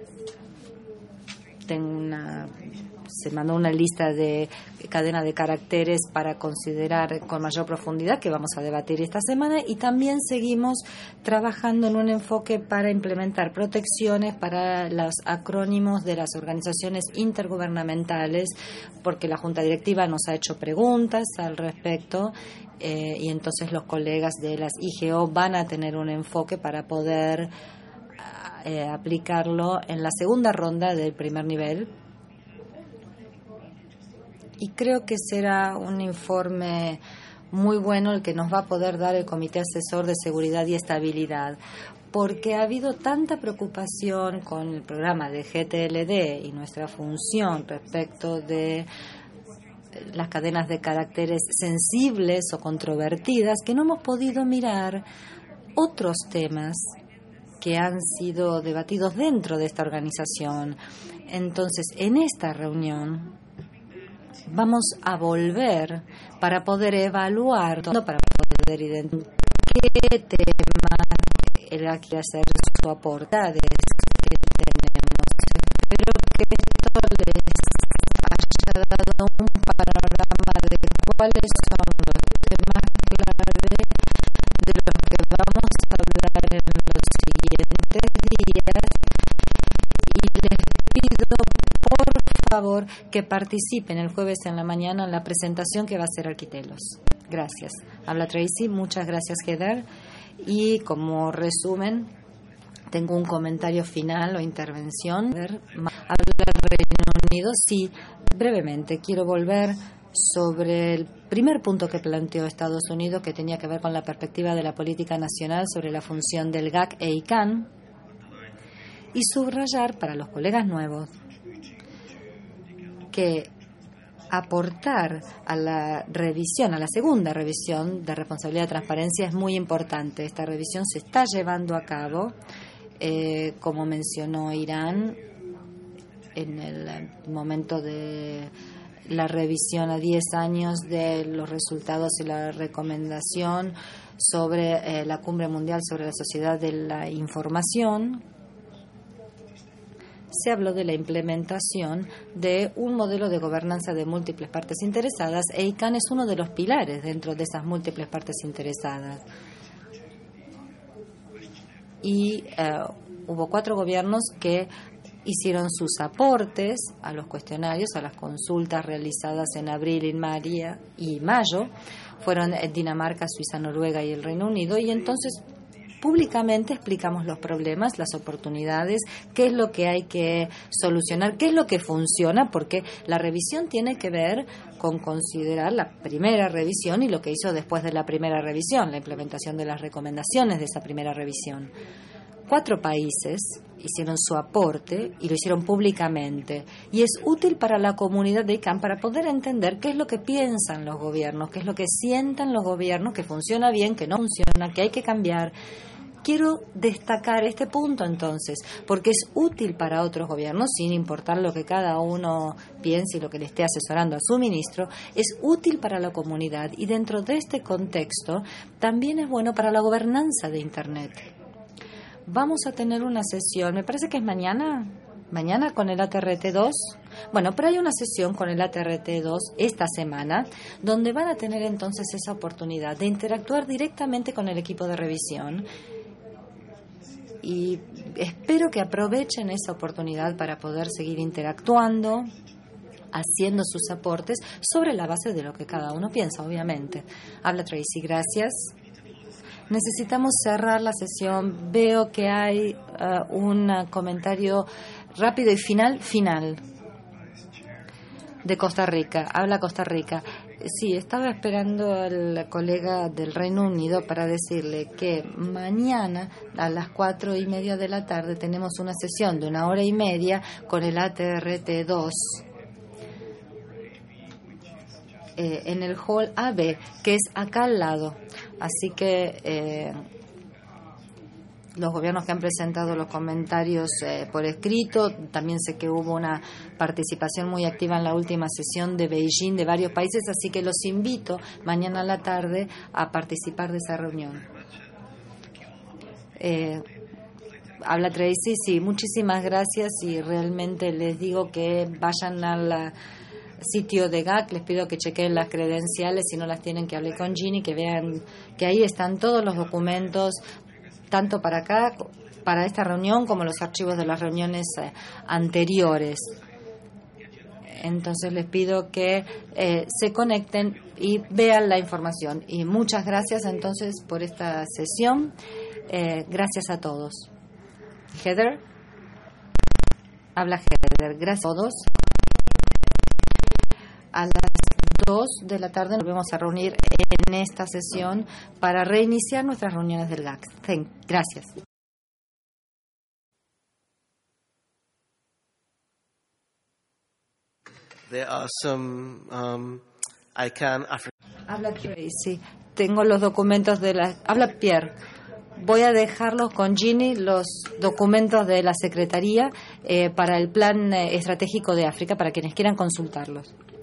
Tengo una... Se mandó una lista de cadena de caracteres para considerar con mayor profundidad, que vamos a debatir esta semana, y también seguimos trabajando en un enfoque para implementar protecciones para los acrónimos de las organizaciones intergubernamentales, porque la Junta Directiva nos ha hecho preguntas al respecto eh, y entonces los colegas de las I G O van a tener un enfoque para poder eh, aplicarlo en la segunda ronda del primer nivel. Y creo que será un informe muy bueno el que nos va a poder dar el Comité Asesor de Seguridad y Estabilidad, porque ha habido tanta preocupación con el programa de G T L D y nuestra función respecto de las cadenas de caracteres sensibles o controvertidas, que no hemos podido mirar otros temas que han sido debatidos dentro de esta organización. Entonces, en esta reunión vamos a volver para poder evaluar, para poder identificar qué tema él quiere hacer su aporte que tenemos. Espero que esto les haya dado un panorama de cuáles son los temas clave de los que vamos a hablar en los siguientes días, y les pido por favor que participen el jueves en la mañana en la presentación que va a hacer Arquitelos. Gracias. Habla Tracy. Muchas gracias, Heather. Y como resumen, tengo un comentario final o intervención. Habla el Reino Unido. Sí, brevemente. Quiero volver sobre el primer punto que planteó Estados Unidos, que tenía que ver con la perspectiva de la política nacional sobre la función del G A C e I C A N, y subrayar para los colegas nuevos que aportar a la revisión, a la segunda revisión de responsabilidad de transparencia es muy importante. Esta revisión se está llevando a cabo, eh, como mencionó Irán, en el momento de la revisión a diez años de los resultados y la recomendación sobre eh, la Cumbre Mundial sobre la Sociedad de la Información. Se habló de la implementación de un modelo de gobernanza de múltiples partes interesadas, e I C A N es uno de los pilares dentro de esas múltiples partes interesadas. Y eh, hubo cuatro gobiernos que hicieron sus aportes a los cuestionarios, a las consultas realizadas en abril y mayo, y mayo. Fueron Dinamarca, Suiza, Noruega y el Reino Unido, y entonces públicamente explicamos los problemas, las oportunidades, qué es lo que hay que solucionar, qué es lo que funciona, porque la revisión tiene que ver con considerar la primera revisión y lo que hizo después de la primera revisión, la implementación de las recomendaciones de esa primera revisión. Cuatro países hicieron su aporte y lo hicieron públicamente, y es útil para la comunidad de I C A N para poder entender qué es lo que piensan los gobiernos, qué es lo que sienten los gobiernos, que funciona bien, que no funciona, que hay que cambiar. Quiero destacar este punto entonces, porque es útil para otros gobiernos, sin importar lo que cada uno piense y lo que le esté asesorando a su ministro, es útil para la comunidad, y dentro de este contexto también es bueno para la gobernanza de Internet. Vamos a tener una sesión, me parece que es mañana, mañana con el A T R T dos. Bueno, pero hay una sesión con el A T R T dos esta semana, donde van a tener entonces esa oportunidad de interactuar directamente con el equipo de revisión. Y espero que aprovechen esa oportunidad para poder seguir interactuando, haciendo sus aportes sobre la base de lo que cada uno piensa, obviamente. Habla Tracy, gracias. Necesitamos cerrar la sesión. Veo que hay uh, un comentario rápido y final, final. De Costa Rica. Habla Costa Rica. Sí, estaba esperando al colega del Reino Unido para decirle que mañana a las cuatro y media de la tarde tenemos una sesión de una hora y media con el A T R T dos. eh, en el hall A B, que es acá al lado. Así que eh, los gobiernos que han presentado los comentarios eh, por escrito, también sé que hubo una participación muy activa en la última sesión de Beijing de varios países, así que los invito mañana a la tarde a participar de esa reunión. Eh, habla Tracy, sí, muchísimas gracias y realmente les digo que vayan al sitio de G A C, les pido que chequen las credenciales, si no las tienen que hablar con Ginny, que vean que ahí están todos los documentos, tanto para acá, para esta reunión, como los archivos de las reuniones eh, anteriores. Entonces les pido que eh, se conecten y vean la información. Y muchas gracias entonces por esta sesión. Eh, gracias a todos. Heather. Habla Heather. Gracias a todos. A las dos de la tarde nos volvemos a reunir en esta sesión para reiniciar nuestras reuniones del G A C. Gracias. There are some um, I can African. Habla Tracy. Tengo los documentos de la. Habla Pierre. Voy a dejarlos con Ginny, los documentos de la Secretaría eh, para el Plan eh, Estratégico de África, para quienes quieran consultarlos.